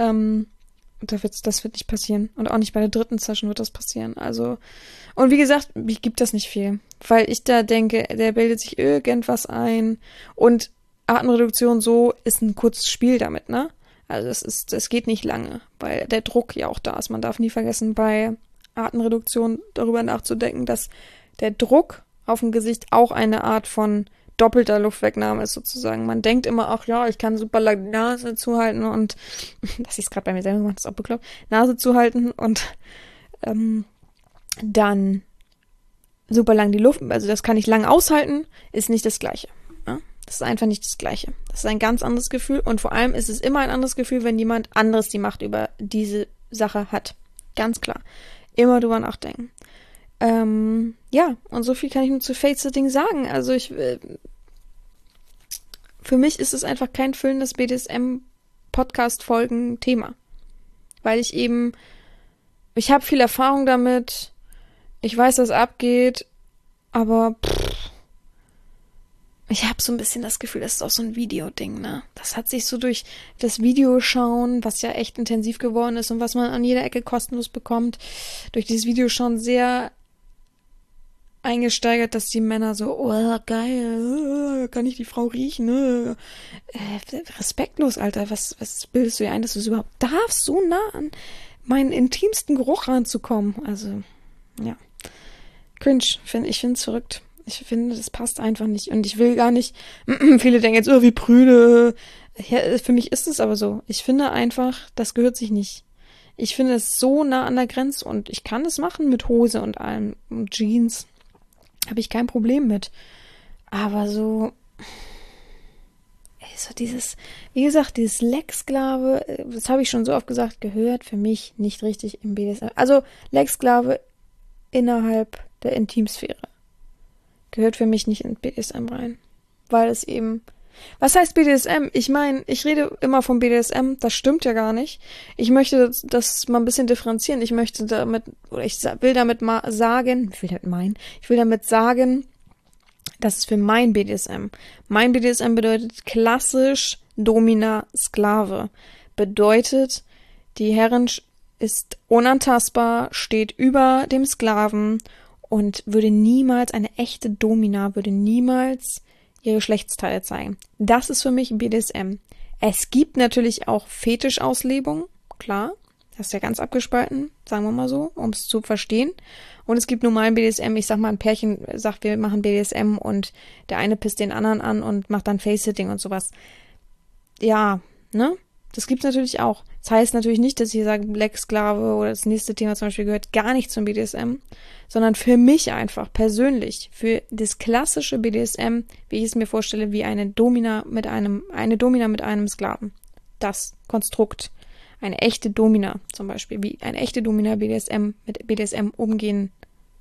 das wird nicht passieren. Und auch nicht bei der 3. Session wird das passieren. Also, und wie gesagt, mir gibt das nicht viel. Weil ich da denke, der bildet sich irgendwas ein. Und Atemreduktion so ist ein kurzes Spiel damit, ne? Also es geht nicht lange, weil der Druck ja auch da ist. Man darf nie vergessen, bei Atemreduktion darüber nachzudenken, dass der Druck auf dem Gesicht auch eine Art von doppelter Luftwegnahme ist sozusagen. Man denkt immer, ach ja, ich kann super lang die Nase zuhalten und, dass ich es gerade bei mir selber gemacht, ist auch bekloppt, Nase zuhalten und dann super lang die Luft, also das kann ich lang aushalten, ist nicht das Gleiche. Ja? Das ist einfach nicht das Gleiche. Das ist ein ganz anderes Gefühl und vor allem ist es immer ein anderes Gefühl, wenn jemand anderes die Macht über diese Sache hat. Ganz klar. Immer drüber nachdenken. Ja, und so viel kann ich nur zu Face-Sitting sagen. Also für mich ist es einfach kein füllendes BDSM-Podcast-Folgen-Thema. Weil ich habe viel Erfahrung damit, ich weiß, was abgeht, aber ich habe so ein bisschen das Gefühl, das ist auch so ein Videoding, ne? Das hat sich so durch das Videoschauen, was ja echt intensiv geworden ist und was man an jeder Ecke kostenlos bekommt, durch dieses Videoschauen sehr eingesteigert, dass die Männer so, oh, geil, kann ich die Frau riechen? Respektlos, Alter, was bildest du dir ein, dass du es überhaupt darfst, so nah an meinen intimsten Geruch ranzukommen? Also, ja. Cringe, ich finde es verrückt. Ich finde, das passt einfach nicht. Und ich will gar nicht, viele denken jetzt, oh, wie prüde. Ja, für mich ist es aber so. Ich finde einfach, das gehört sich nicht. Ich finde es so nah an der Grenze und ich kann es machen mit Hose und allem, und Jeans. Habe ich kein Problem mit. Aber so dieses, wie gesagt, dieses Lecksklave, das habe ich schon so oft gesagt, gehört für mich nicht richtig im BDSM. Also Lecksklave innerhalb der Intimsphäre gehört für mich nicht in BDSM rein. Weil es eben, was heißt BDSM? Ich meine, ich rede immer vom BDSM, das stimmt ja gar nicht. Ich möchte das mal ein bisschen differenzieren. Ich möchte damit, oder ich will damit sagen, das ist für mein BDSM. Mein BDSM bedeutet klassisch Domina-Sklave. Bedeutet, die Herrin ist unantastbar, steht über dem Sklaven und würde niemals, eine echte Domina, würde niemals ihre Geschlechtsteile zeigen. Das ist für mich BDSM. Es gibt natürlich auch Fetischauslebung, klar. Das ist ja ganz abgespalten, sagen wir mal so, um es zu verstehen. Und es gibt normalen BDSM, ich sag mal, ein Pärchen sagt, wir machen BDSM und der eine pisst den anderen an und macht dann Face-Sitting und sowas. Ja, ne? Das gibt's natürlich auch. Das heißt natürlich nicht, dass ich sage, Lecksklave oder das nächste Thema zum Beispiel gehört gar nicht zum BDSM, sondern für mich einfach persönlich, für das klassische BDSM, wie ich es mir vorstelle, wie eine Domina mit einem Sklaven. Das Konstrukt. Eine echte Domina zum Beispiel, wie eine echte Domina mit BDSM umgehen.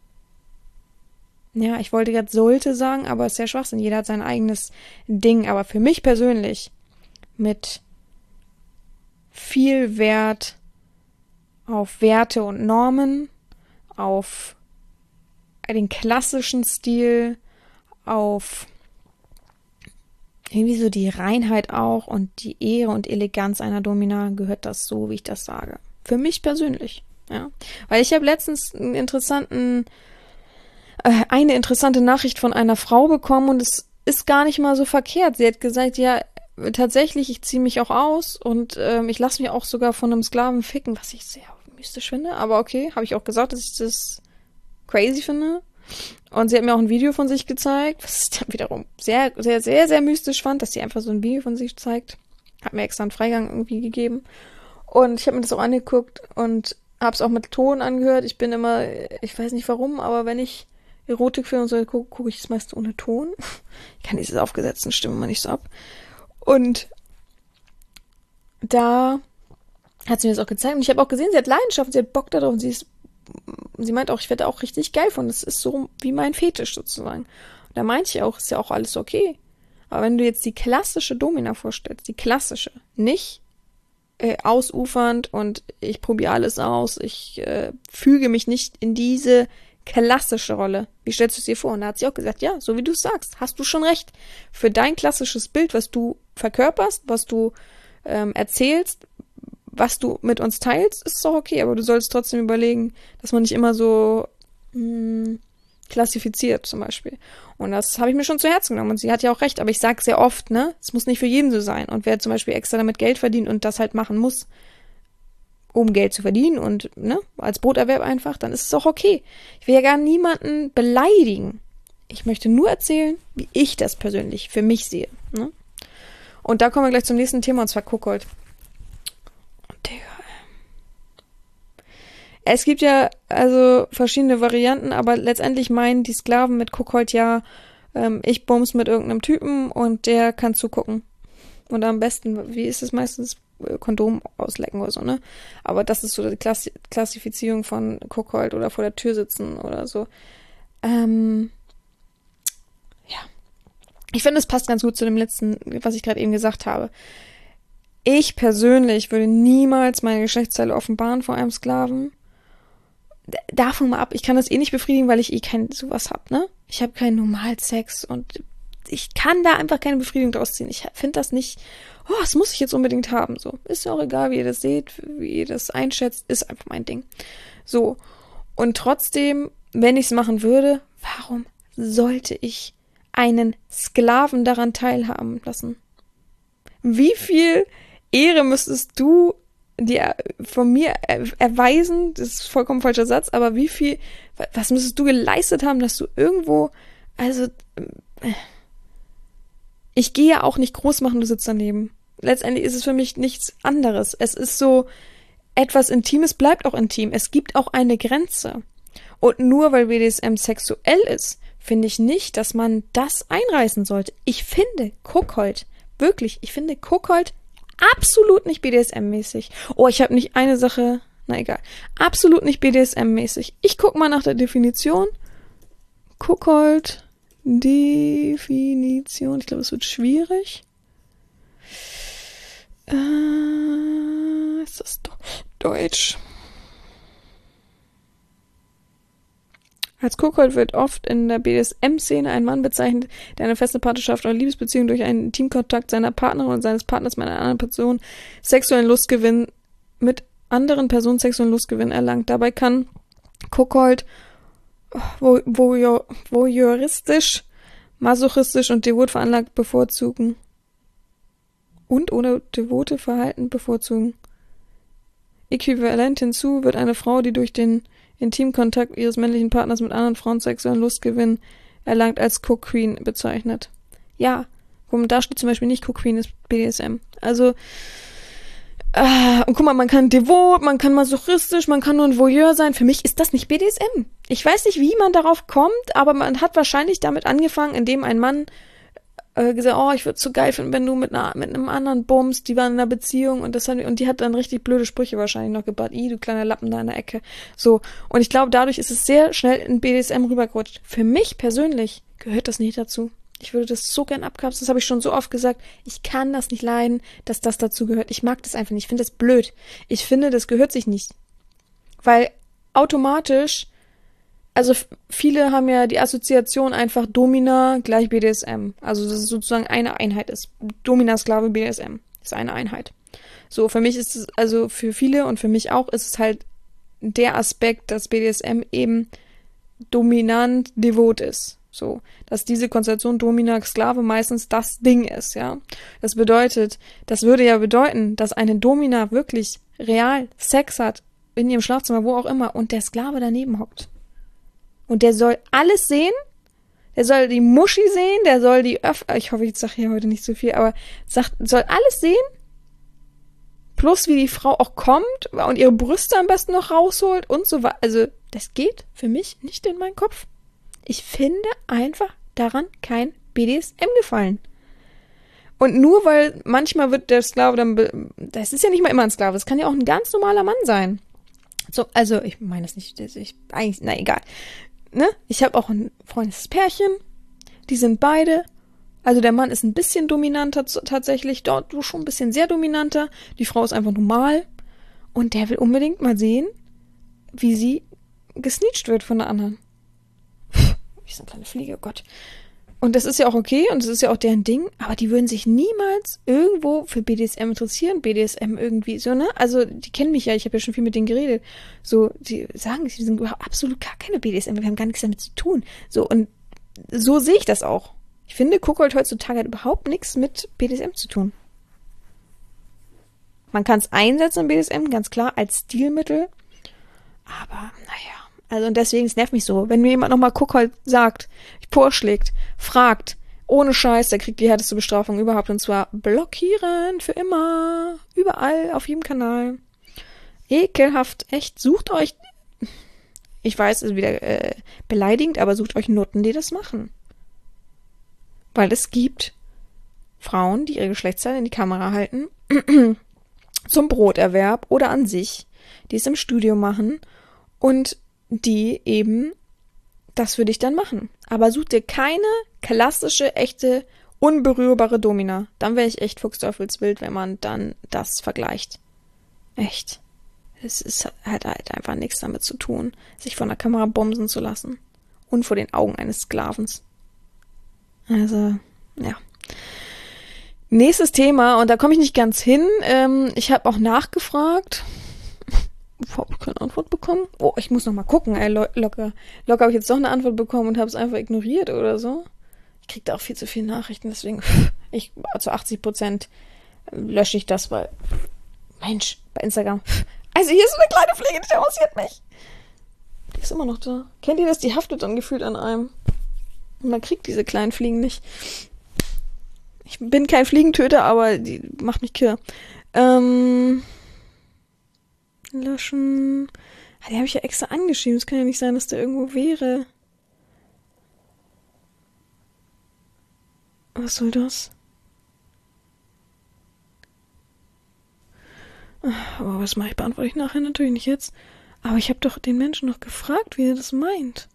Ja, ich wollte gerade sollte sagen, aber es ist ja Schwachsinn. Jeder hat sein eigenes Ding. Aber für mich persönlich mit viel Wert auf Werte und Normen, auf den klassischen Stil, auf irgendwie so die Reinheit auch und die Ehre und Eleganz einer Domina, gehört das so, wie ich das sage. Für mich persönlich, ja. Weil ich habe letztens eine interessante Nachricht von einer Frau bekommen und es ist gar nicht mal so verkehrt. Sie hat gesagt, ja, tatsächlich, ich ziehe mich auch aus und ich lasse mich auch sogar von einem Sklaven ficken, was ich sehr mystisch finde. Aber okay, habe ich auch gesagt, dass ich das crazy finde. Und sie hat mir auch ein Video von sich gezeigt, was ich dann wiederum sehr, sehr, sehr, sehr mystisch fand, dass sie einfach so ein Video von sich zeigt. Hat mir extra einen Freigang irgendwie gegeben. Und ich habe mir das auch angeguckt und habe es auch mit Ton angehört. Ich bin immer, ich weiß nicht warum, aber wenn ich Erotikfilme und so gucke ich es meist ohne Ton. Ich kann diese aufgesetzten Stimmen immer nicht so ab. Und da hat sie mir das auch gezeigt. Und ich habe auch gesehen, sie hat Leidenschaft, sie hat Bock darauf. Und sie meint auch, ich werde auch richtig geil von. Das ist so wie mein Fetisch sozusagen. Und da meinte ich auch, ist ja auch alles okay. Aber wenn du jetzt die klassische Domina vorstellst, die klassische, nicht ausufernd und ich probiere alles aus, ich füge mich nicht in diese klassische Rolle. Wie stellst du es dir vor? Und da hat sie auch gesagt, ja, so wie du es sagst, hast du schon recht. Für dein klassisches Bild, was du verkörperst, was du erzählst, was du mit uns teilst, ist es auch okay, aber du sollst trotzdem überlegen, dass man nicht immer so klassifiziert zum Beispiel. Und das habe ich mir schon zu Herzen genommen und sie hat ja auch recht, aber ich sage sehr oft, ne, es muss nicht für jeden so sein. Und wer zum Beispiel extra damit Geld verdient und das halt machen muss, um Geld zu verdienen und, ne, als Broterwerb einfach, dann ist es auch okay. Ich will ja gar niemanden beleidigen. Ich möchte nur erzählen, wie ich das persönlich für mich sehe. Ne? Und da kommen wir gleich zum nächsten Thema, und zwar Kuckold. Digga. Es gibt ja also verschiedene Varianten, aber letztendlich meinen die Sklaven mit Kuckold ja, ich bums mit irgendeinem Typen und der kann zugucken. Und am besten, wie ist es meistens, Kondom auslecken oder so, ne? Aber das ist so die Klassifizierung von Kuckold oder vor der Tür sitzen oder so. Ja. Ich finde, es passt ganz gut zu dem letzten, was ich gerade eben gesagt habe. Ich persönlich würde niemals meine Geschlechtsteile offenbaren vor einem Sklaven. Davon mal ab, ich kann das eh nicht befriedigen, weil ich eh kein sowas hab, ne? Ich habe keinen Normalsex und ich kann da einfach keine Befriedigung draus ziehen. Ich finde das nicht, das muss ich jetzt unbedingt haben, so. Ist ja auch egal, wie ihr das seht, wie ihr das einschätzt, ist einfach mein Ding. So. Und trotzdem, wenn ich es machen würde, warum sollte ich einen Sklaven daran teilhaben lassen? Wie viel Ehre müsstest du dir von mir erweisen? Das ist vollkommen falscher Satz, aber was müsstest du geleistet haben, dass du irgendwo, also, ich gehe ja auch nicht groß machen, du sitzt daneben. Letztendlich ist es für mich nichts anderes. Es ist so, etwas Intimes bleibt auch intim. Es gibt auch eine Grenze. Und nur weil BDSM sexuell ist, finde ich nicht, dass man das einreißen sollte. Ich finde Kuckold, wirklich, ich finde Kuckold absolut nicht BDSM-mäßig. Oh, ich habe nicht eine Sache, na egal. Absolut nicht BDSM-mäßig. Ich guck mal nach der Definition. Kuckold, Definition. Ich glaube, es wird schwierig. Ist das Deutsch? Als Kuckold wird oft in der BDSM-Szene ein Mann bezeichnet, der eine feste Partnerschaft oder Liebesbeziehung durch einen Intimkontakt seiner Partnerin und seines Partners mit einer anderen Person sexuellen Lustgewinn erlangt. Dabei kann Kuckold voyeuristisch, masochistisch und devot veranlagt bevorzugen. Oder devote Verhalten bevorzugen. Äquivalent hinzu wird eine Frau, die durch den Intimkontakt ihres männlichen Partners mit anderen Frauen sexuellen Lustgewinn erlangt, als Cook Queen bezeichnet. Ja, und da steht zum Beispiel nicht Cook Queen ist BDSM. Also, und guck mal, man kann devot, man kann masochistisch, man kann nur ein Voyeur sein. Für mich ist das nicht BDSM. Ich weiß nicht, wie man darauf kommt, aber man hat wahrscheinlich damit angefangen, indem ein Mann gesagt, ich würde es so geil finden, wenn du mit einem anderen bummst, die waren in einer Beziehung und die hat dann richtig blöde Sprüche wahrscheinlich noch gebaut. Du kleiner Lappen da in der Ecke. So. Und ich glaube, dadurch ist es sehr schnell in BDSM rübergerutscht. Für mich persönlich gehört das nicht dazu. Ich würde das so gern abkapseln. Das habe ich schon so oft gesagt. Ich kann das nicht leiden, dass das dazu gehört. Ich mag das einfach nicht. Ich finde das blöd. Ich finde, das gehört sich nicht. Weil automatisch, also viele haben ja die Assoziation einfach Domina gleich BDSM. Also dass es sozusagen eine Einheit ist. Domina, Sklave, BDSM ist eine Einheit. So, für mich ist es, also für viele und für mich auch, ist es halt der Aspekt, dass BDSM eben dominant devot ist. So, dass diese Konstellation Domina, Sklave meistens das Ding ist, ja. Das würde ja bedeuten, dass eine Domina wirklich real Sex hat, in ihrem Schlafzimmer, wo auch immer, und der Sklave daneben hockt. Und der soll alles sehen, der soll die Muschi sehen, der soll ich hoffe, ich sage hier heute nicht so viel, aber soll alles sehen, plus wie die Frau auch kommt und ihre Brüste am besten noch rausholt und so weiter. Also, das geht für mich nicht in meinen Kopf. Ich finde einfach daran kein BDSM gefallen. Und nur weil manchmal wird der Sklave dann, das ist ja nicht mal immer ein Sklave, das kann ja auch ein ganz normaler Mann sein. So, also, ich meine das nicht, na egal. Ne? Ich habe auch ein freundliches Pärchen, die sind beide, also der Mann ist ein bisschen dominanter tatsächlich, dort schon ein bisschen sehr dominanter, die Frau ist einfach normal und der will unbedingt mal sehen, wie sie gesneacht wird von der anderen. Wie so eine kleine Fliege, oh Gott. Und das ist ja auch okay und das ist ja auch deren Ding, aber die würden sich niemals irgendwo für BDSM interessieren, BDSM irgendwie so, ne? Also, die kennen mich ja, ich habe ja schon viel mit denen geredet. So, die sagen, sie sind absolut gar keine BDSM, wir haben gar nichts damit zu tun. So, und so sehe ich das auch. Ich finde, Kuckold heutzutage hat überhaupt nichts mit BDSM zu tun. Man kann es einsetzen in BDSM, ganz klar, als Stilmittel, aber, naja, Also und deswegen, es nervt mich so. Wenn mir jemand nochmal Kuckold sagt, vorschlägt, fragt, ohne Scheiß, der kriegt die härteste Bestrafung überhaupt. Und zwar blockieren für immer. Überall, auf jedem Kanal. Ekelhaft, echt. Sucht euch, ich weiß, es ist wieder beleidigend, aber sucht euch Nutten, die das machen. Weil es gibt Frauen, die ihre Geschlechtsteile in die Kamera halten, zum Broterwerb oder an sich, die es im Studio machen und die eben das für dich dann machen. Aber such dir keine klassische, echte, unberührbare Domina. Dann wäre ich echt fuchsteufelswild, wenn man dann das vergleicht. Echt. Hat halt einfach nichts damit zu tun, sich von der Kamera bomsen zu lassen. Und vor den Augen eines Sklavens. Also, ja. Nächstes Thema, und da komme ich nicht ganz hin. Ich habe auch nachgefragt. Habe ich keine Antwort bekommen? Oh, ich muss noch mal gucken, ey, locker. Locker habe ich jetzt doch eine Antwort bekommen und habe es einfach ignoriert oder so. Ich kriege da auch viel zu viele Nachrichten, deswegen zu 80% lösche ich das, weil Mensch, bei Instagram. Also hier ist so eine kleine Fliege, die interessiert mich. Die ist immer noch da. Kennt ihr das? Die haftet dann gefühlt an einem. Und man kriegt diese kleinen Fliegen nicht. Ich bin kein Fliegentöter, aber die macht mich kirr. Löschen. Die habe ich ja extra angeschrieben. Es kann ja nicht sein, dass der irgendwo wäre. Was soll das? Aber was mache ich? Beantworte ich nachher natürlich nicht jetzt. Aber ich habe doch den Menschen noch gefragt, wie er das meint.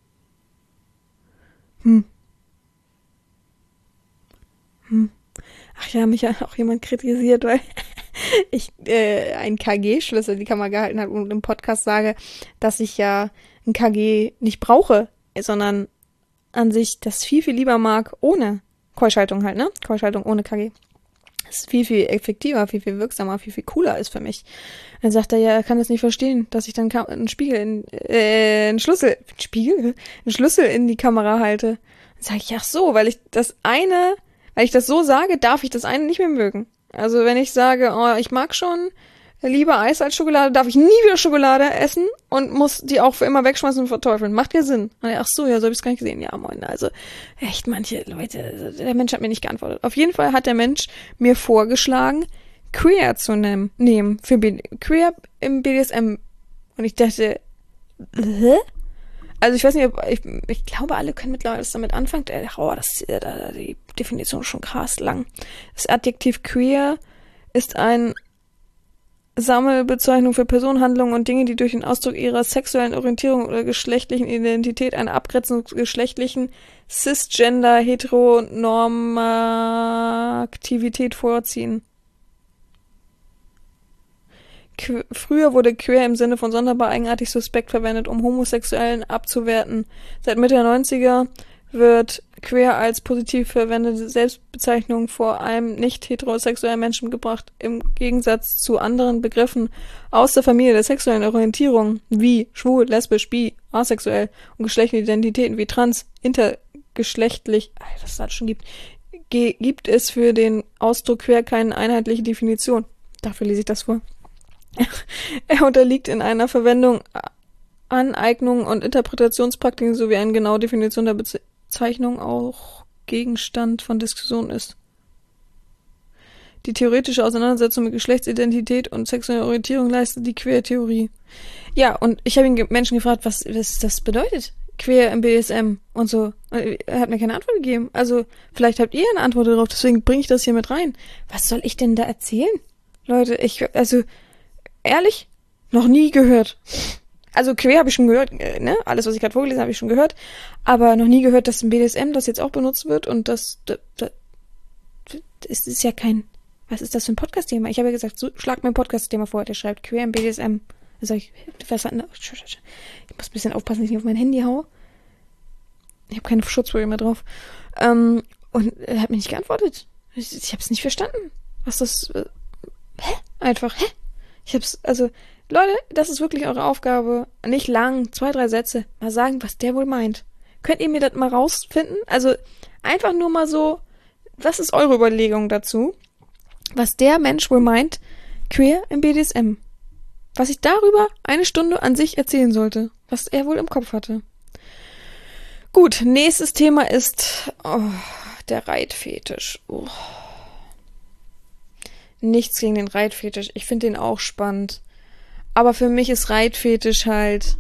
Ach ja, mich hat auch jemand kritisiert, weil ich einen KG-Schlüssel in die Kamera gehalten habe und im Podcast sage, dass ich ja ein KG nicht brauche, sondern an sich das viel, viel lieber mag ohne Keuschaltung halt, ne? Keuschaltung ohne KG. Das ist viel, viel effektiver, viel, viel wirksamer, viel, viel cooler ist für mich. Dann sagt er, ja, er kann das nicht verstehen, dass ich dann einen Schlüssel in die Kamera halte. Dann sage ich, ach so, weil ich das so sage, darf ich das eine nicht mehr mögen. Also wenn ich sage, oh, ich mag schon lieber Eis als Schokolade, darf ich nie wieder Schokolade essen und muss die auch für immer wegschmeißen und verteufeln. Macht ja Sinn. Ach so, ja, so habe ich es gar nicht gesehen. Ja, moin. Also echt, manche Leute, der Mensch hat mir nicht geantwortet. Auf jeden Fall hat der Mensch mir vorgeschlagen, Queer zu nehmen für Queer im BDSM. Und ich dachte, hä? Also ich weiß nicht, ich glaube, alle können mittlerweile was damit anfangen. Die Definition ist schon krass lang. Das Adjektiv queer ist eine Sammelbezeichnung für Personen, Handlungen und Dinge, die durch den Ausdruck ihrer sexuellen Orientierung oder geschlechtlichen Identität eine Abgrenzung geschlechtlichen cisgender Heteronormativität vorziehen. Früher wurde queer im Sinne von sonderbar, eigenartig, suspekt verwendet, um Homosexuellen abzuwerten. Seit Mitte der 90er wird queer als positiv verwendete Selbstbezeichnung vor allem nicht heterosexuellen Menschen gebracht, im Gegensatz zu anderen Begriffen aus der Familie der sexuellen Orientierung wie schwul, lesbisch, bi, asexuell und geschlechtliche Identitäten wie trans, intergeschlechtlich, was es halt schon gibt es für den Ausdruck queer keine einheitliche Definition. Dafür lese ich das vor. Er unterliegt in einer Verwendung, Aneignung und Interpretationspraktiken sowie eine genaue Definition der Bezeichnung auch Gegenstand von Diskussion ist. Die theoretische Auseinandersetzung mit Geschlechtsidentität und sexueller Orientierung leistet die Queer-Theorie. Ja, und ich habe ihn Menschen gefragt, was das bedeutet, Queer im BDSM und so. Er hat mir keine Antwort gegeben. Also, vielleicht habt ihr eine Antwort darauf, deswegen bringe ich das hier mit rein. Was soll ich denn da erzählen? Leute, ehrlich, noch nie gehört. Also queer habe ich schon gehört, ne? Alles, was ich gerade vorgelesen habe, ich schon gehört. Aber noch nie gehört, dass im BDSM das jetzt auch benutzt wird. Und das ist ja kein... Was ist das für ein Podcast-Thema? Ich habe ja gesagt, schlag mir ein Podcast-Thema vor. Der schreibt queer im BDSM. Da sag ich muss ein bisschen aufpassen, dass ich nicht auf mein Handy haue. Ich habe keine Schutzfolie mehr drauf. Und er hat mir nicht geantwortet. Ich habe es nicht verstanden. Was das... Einfach, Leute, das ist wirklich eure Aufgabe. Nicht lang, 2, 3 Sätze. Mal sagen, was der wohl meint. Könnt ihr mir das mal rausfinden? Also, einfach nur mal so, was ist eure Überlegung dazu? Was der Mensch wohl meint, queer im BDSM. was ich darüber eine Stunde an sich erzählen sollte, was er wohl im Kopf hatte. Gut, nächstes Thema ist der Reitfetisch. Oh. Nichts gegen den Reitfetisch. Ich finde den auch spannend. Aber für mich ist Reitfetisch halt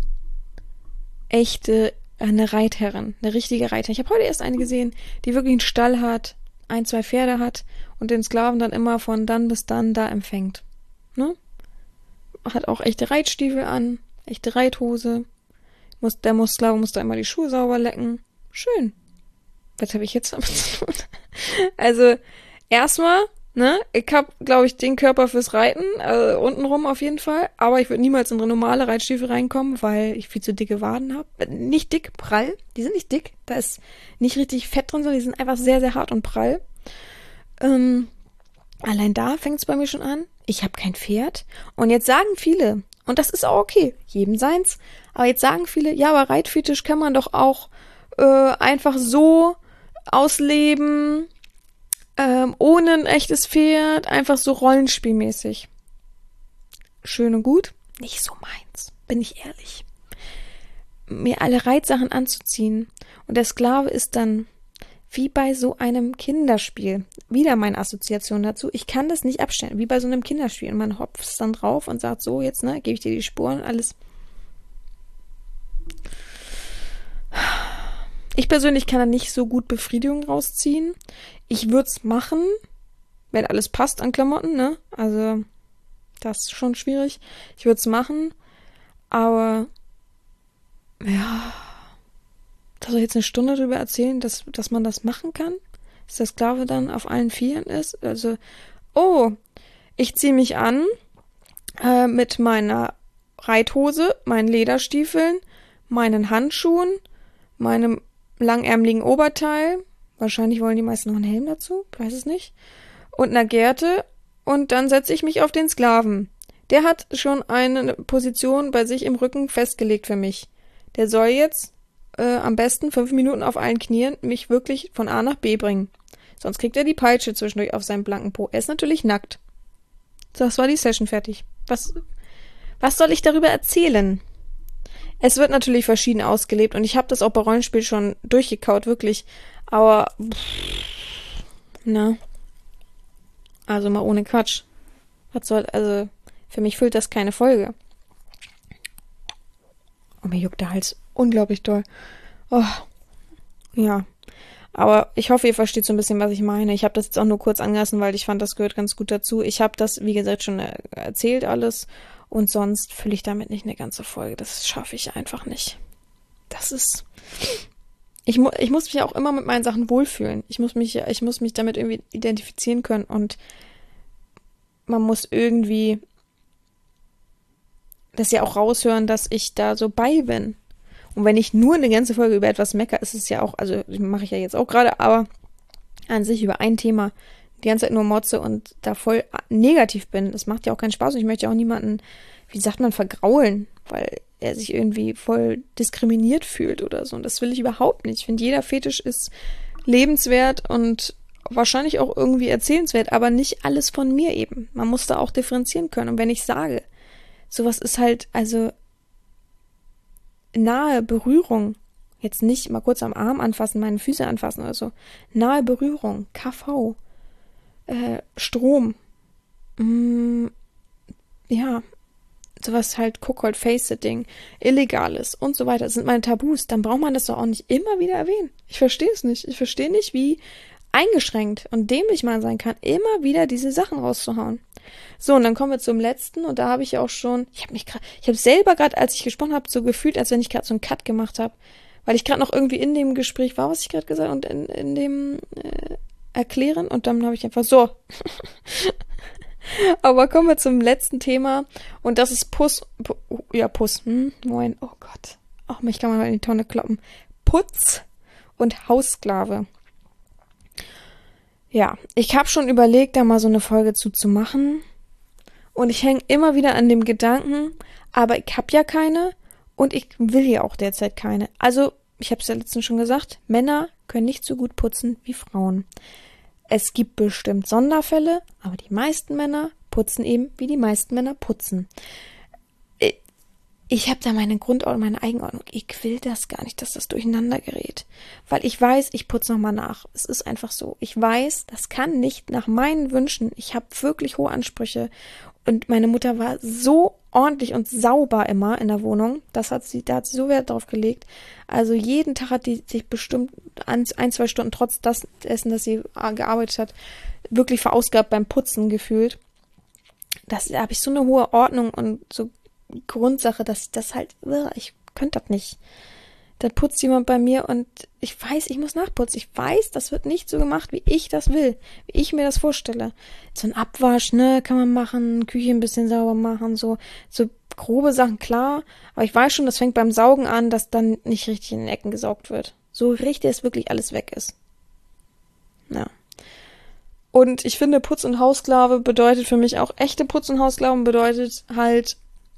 eine Reitherrin, eine richtige Reitherrin. Ich habe heute erst eine gesehen, die wirklich einen Stall hat, 1, 2 Pferde hat und den Sklaven dann immer von dann bis dann da empfängt. Ne? Hat auch echte Reitstiefel an, echte Reithose. Der Sklave muss da immer die Schuhe sauber lecken. Schön. Was habe ich jetzt damit zu tun? Also, erstmal, ne, ich habe, glaube ich, den Körper fürs Reiten, untenrum auf jeden Fall, aber ich würde niemals in normale Reitstiefel reinkommen, weil ich viel zu dicke Waden habe. Nicht dick, prall. Die sind nicht dick. Da ist nicht richtig Fett drin, sondern die sind einfach sehr, sehr hart und prall. Allein da fängt es bei mir schon an. Ich habe kein Pferd. Und jetzt sagen viele, und das ist auch okay, jedem seins, aber jetzt sagen viele, ja, aber Reitfetisch kann man doch auch einfach so ausleben, ohne ein echtes Pferd, einfach so rollenspielmäßig. Schön und gut, nicht so meins, bin ich ehrlich. Mir alle Reitsachen anzuziehen und der Sklave ist dann wie bei so einem Kinderspiel. Wieder meine Assoziation dazu. Ich kann das nicht abstellen, wie bei so einem Kinderspiel. Und man hopft dann drauf und sagt so, jetzt, ne, gebe ich dir die Spuren, alles. Ich persönlich kann da nicht so gut Befriedigung rausziehen. Ich würde es machen, wenn alles passt an Klamotten, ne? Also, das ist schon schwierig. Ich würde es machen, aber ja, da soll ich jetzt eine Stunde drüber erzählen, dass man das machen kann? Dass der Sklave dann auf allen Vieren ist? Also, ich ziehe mich an mit meiner Reithose, meinen Lederstiefeln, meinen Handschuhen, meinem langärmeligen Oberteil. Wahrscheinlich wollen die meisten noch einen Helm dazu, ich weiß es nicht. Und einer Gerte. Und dann setze ich mich auf den Sklaven. Der hat schon eine Position bei sich im Rücken festgelegt für mich. Der soll jetzt am besten 5 Minuten auf allen Knien mich wirklich von A nach B bringen. Sonst kriegt er die Peitsche zwischendurch auf seinem blanken Po. Er ist natürlich nackt. Das war die Session fertig. Was soll ich darüber erzählen? Es wird natürlich verschieden ausgelebt und ich habe das auch bei Rollenspiel schon durchgekaut, wirklich. Aber, also mal ohne Quatsch. Also, für mich füllt das keine Folge. Und mir juckt der Hals unglaublich doll. Oh, ja. Aber ich hoffe, ihr versteht so ein bisschen, was ich meine. Ich habe das jetzt auch nur kurz angerissen, weil ich fand, das gehört ganz gut dazu. Ich habe das, wie gesagt, schon erzählt alles. Und sonst fülle ich damit nicht eine ganze Folge. Das schaffe ich einfach nicht. Das ist... Ich muss mich auch immer mit meinen Sachen wohlfühlen. Ich muss mich damit irgendwie identifizieren können. Und man muss irgendwie das ja auch raushören, dass ich da so bei bin. Und wenn ich nur eine ganze Folge über etwas meckere, ist es ja auch, also mache ich ja jetzt auch gerade, aber an sich über ein Thema die ganze Zeit nur motze und da voll negativ bin. Das macht ja auch keinen Spaß und ich möchte ja auch niemanden, wie sagt man, vergraulen, weil er sich irgendwie voll diskriminiert fühlt oder so. Und das will ich überhaupt nicht. Ich finde, jeder Fetisch ist lebenswert und wahrscheinlich auch irgendwie erzählenswert, aber nicht alles von mir eben. Man muss da auch differenzieren können. Und wenn ich sage, sowas ist halt, also nahe Berührung, jetzt nicht mal kurz am Arm anfassen, meine Füße anfassen oder so, nahe Berührung, KV, Strom, ja, sowas halt Cuckold, Face-Sitting, Illegales und so weiter, das sind meine Tabus, dann braucht man das doch auch nicht immer wieder erwähnen. Ich verstehe es nicht. Ich verstehe nicht, wie eingeschränkt und dämlich man sein kann, immer wieder diese Sachen rauszuhauen. So, und dann kommen wir zum letzten und da habe ich auch schon, ich habe selber gerade, als ich gesprochen habe, so gefühlt, als wenn ich gerade so einen Cut gemacht habe, weil ich gerade noch irgendwie in dem Gespräch war, was ich gerade gesagt habe, und in dem Erklären und dann habe ich einfach so. Aber kommen wir zum letzten Thema und das ist Puss, moin, oh Gott, mich kann man mal in die Tonne kloppen. Putz und Haussklave. Ja, ich habe schon überlegt, da mal so eine Folge zu machen und ich hänge immer wieder an dem Gedanken, aber ich habe ja keine und ich will ja auch derzeit keine. Also, ich habe es ja letztens schon gesagt, Männer können nicht so gut putzen wie Frauen. Es gibt bestimmt Sonderfälle, aber die meisten Männer putzen eben, wie die meisten Männer putzen. ich habe da meine Grundordnung, meine Eigenordnung. Ich will das gar nicht, dass das durcheinander gerät. Weil ich weiß, ich putze nochmal nach. Es ist einfach so. Ich weiß, das kann nicht nach meinen Wünschen. Ich habe wirklich hohe Ansprüche. Und meine Mutter war so ordentlich und sauber immer in der Wohnung. Da hat sie so Wert drauf gelegt. Also jeden Tag hat die sich bestimmt 1-2 Stunden trotz dessen, dass sie gearbeitet hat, wirklich verausgabt beim Putzen gefühlt. Da habe ich so eine hohe Ordnung und so Grundsache, dass ich das halt, ich könnte das nicht. Da putzt jemand bei mir und ich weiß, ich muss nachputzen. Ich weiß, das wird nicht so gemacht, wie ich das will, wie ich mir das vorstelle. So ein Abwasch, ne, kann man machen, Küche ein bisschen sauber machen, so grobe Sachen, klar. Aber ich weiß schon, das fängt beim Saugen an, dass dann nicht richtig in den Ecken gesaugt wird. So richtig, dass wirklich alles weg ist. Ja. Und ich finde, Putz- und Haussklave bedeutet für mich auch, echte Putz- und Haussklaven bedeutet halt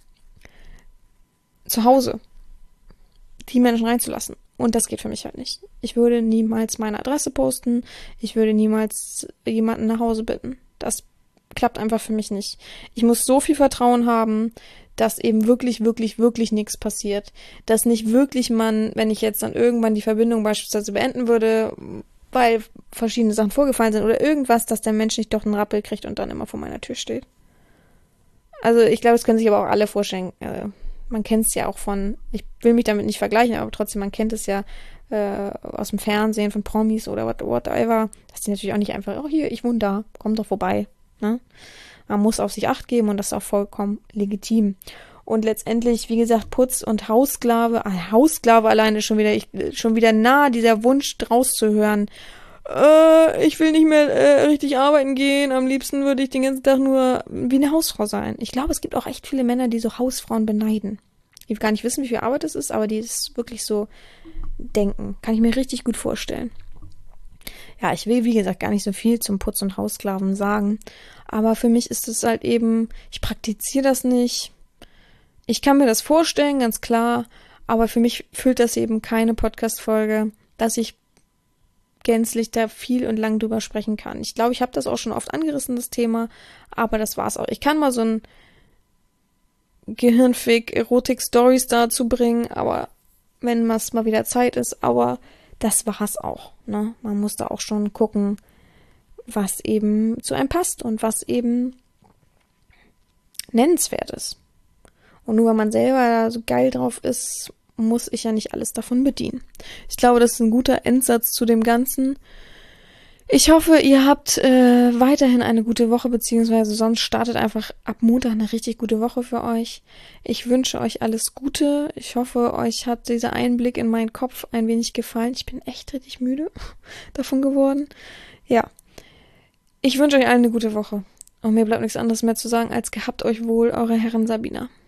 zu Hause die Menschen reinzulassen. Und das geht für mich halt nicht. Ich würde niemals meine Adresse posten. Ich würde niemals jemanden nach Hause bitten. Das klappt einfach für mich nicht. Ich muss so viel Vertrauen haben, dass eben wirklich, wirklich, wirklich nichts passiert. Dass nicht wirklich wenn ich jetzt dann irgendwann die Verbindung beispielsweise beenden würde, weil verschiedene Sachen vorgefallen sind oder irgendwas, dass der Mensch nicht doch einen Rappel kriegt und dann immer vor meiner Tür steht. Also ich glaube, das können sich aber auch alle vorstellen. Man kennt es ja auch ich will mich damit nicht vergleichen, aber trotzdem, man kennt es ja aus dem Fernsehen von Promis oder whatever, dass die natürlich auch nicht einfach, oh hier, ich wohne da, komm doch vorbei. Ne? Man muss auf sich Acht geben und das ist auch vollkommen legitim. Und letztendlich, wie gesagt, Putz- und Haussklave alleine schon wieder nah, dieser Wunsch rauszuhören. Ich will nicht mehr richtig arbeiten gehen. Am liebsten würde ich den ganzen Tag nur wie eine Hausfrau sein. Ich glaube, es gibt auch echt viele Männer, die so Hausfrauen beneiden. Die gar nicht wissen, wie viel Arbeit es ist, aber die es wirklich so denken. Kann ich mir richtig gut vorstellen. Ja, ich will, wie gesagt, gar nicht so viel zum Putz- und Haussklaven sagen. Aber für mich ist es halt eben, ich praktiziere das nicht. Ich kann mir das vorstellen, ganz klar. Aber für mich füllt das eben keine Podcast-Folge, dass ich gänzlich da viel und lang drüber sprechen kann. Ich glaube, ich habe das auch schon oft angerissen, das Thema, aber das war's auch. Ich kann mal so ein Gehirnfick Erotik-Stories dazu bringen, aber wenn es mal wieder Zeit ist, aber das war's auch. Ne? Man muss da auch schon gucken, was eben zu einem passt und was eben nennenswert ist. Und nur weil man selber da so geil drauf ist, muss ich ja nicht alles davon bedienen. Ich glaube, das ist ein guter Endsatz zu dem Ganzen. Ich hoffe, ihr habt weiterhin eine gute Woche, beziehungsweise sonst startet einfach ab Montag eine richtig gute Woche für euch. Ich wünsche euch alles Gute. Ich hoffe, euch hat dieser Einblick in meinen Kopf ein wenig gefallen. Ich bin echt richtig müde davon geworden. Ja, ich wünsche euch allen eine gute Woche. Und mir bleibt nichts anderes mehr zu sagen, als gehabt euch wohl, eure Herren Sabina.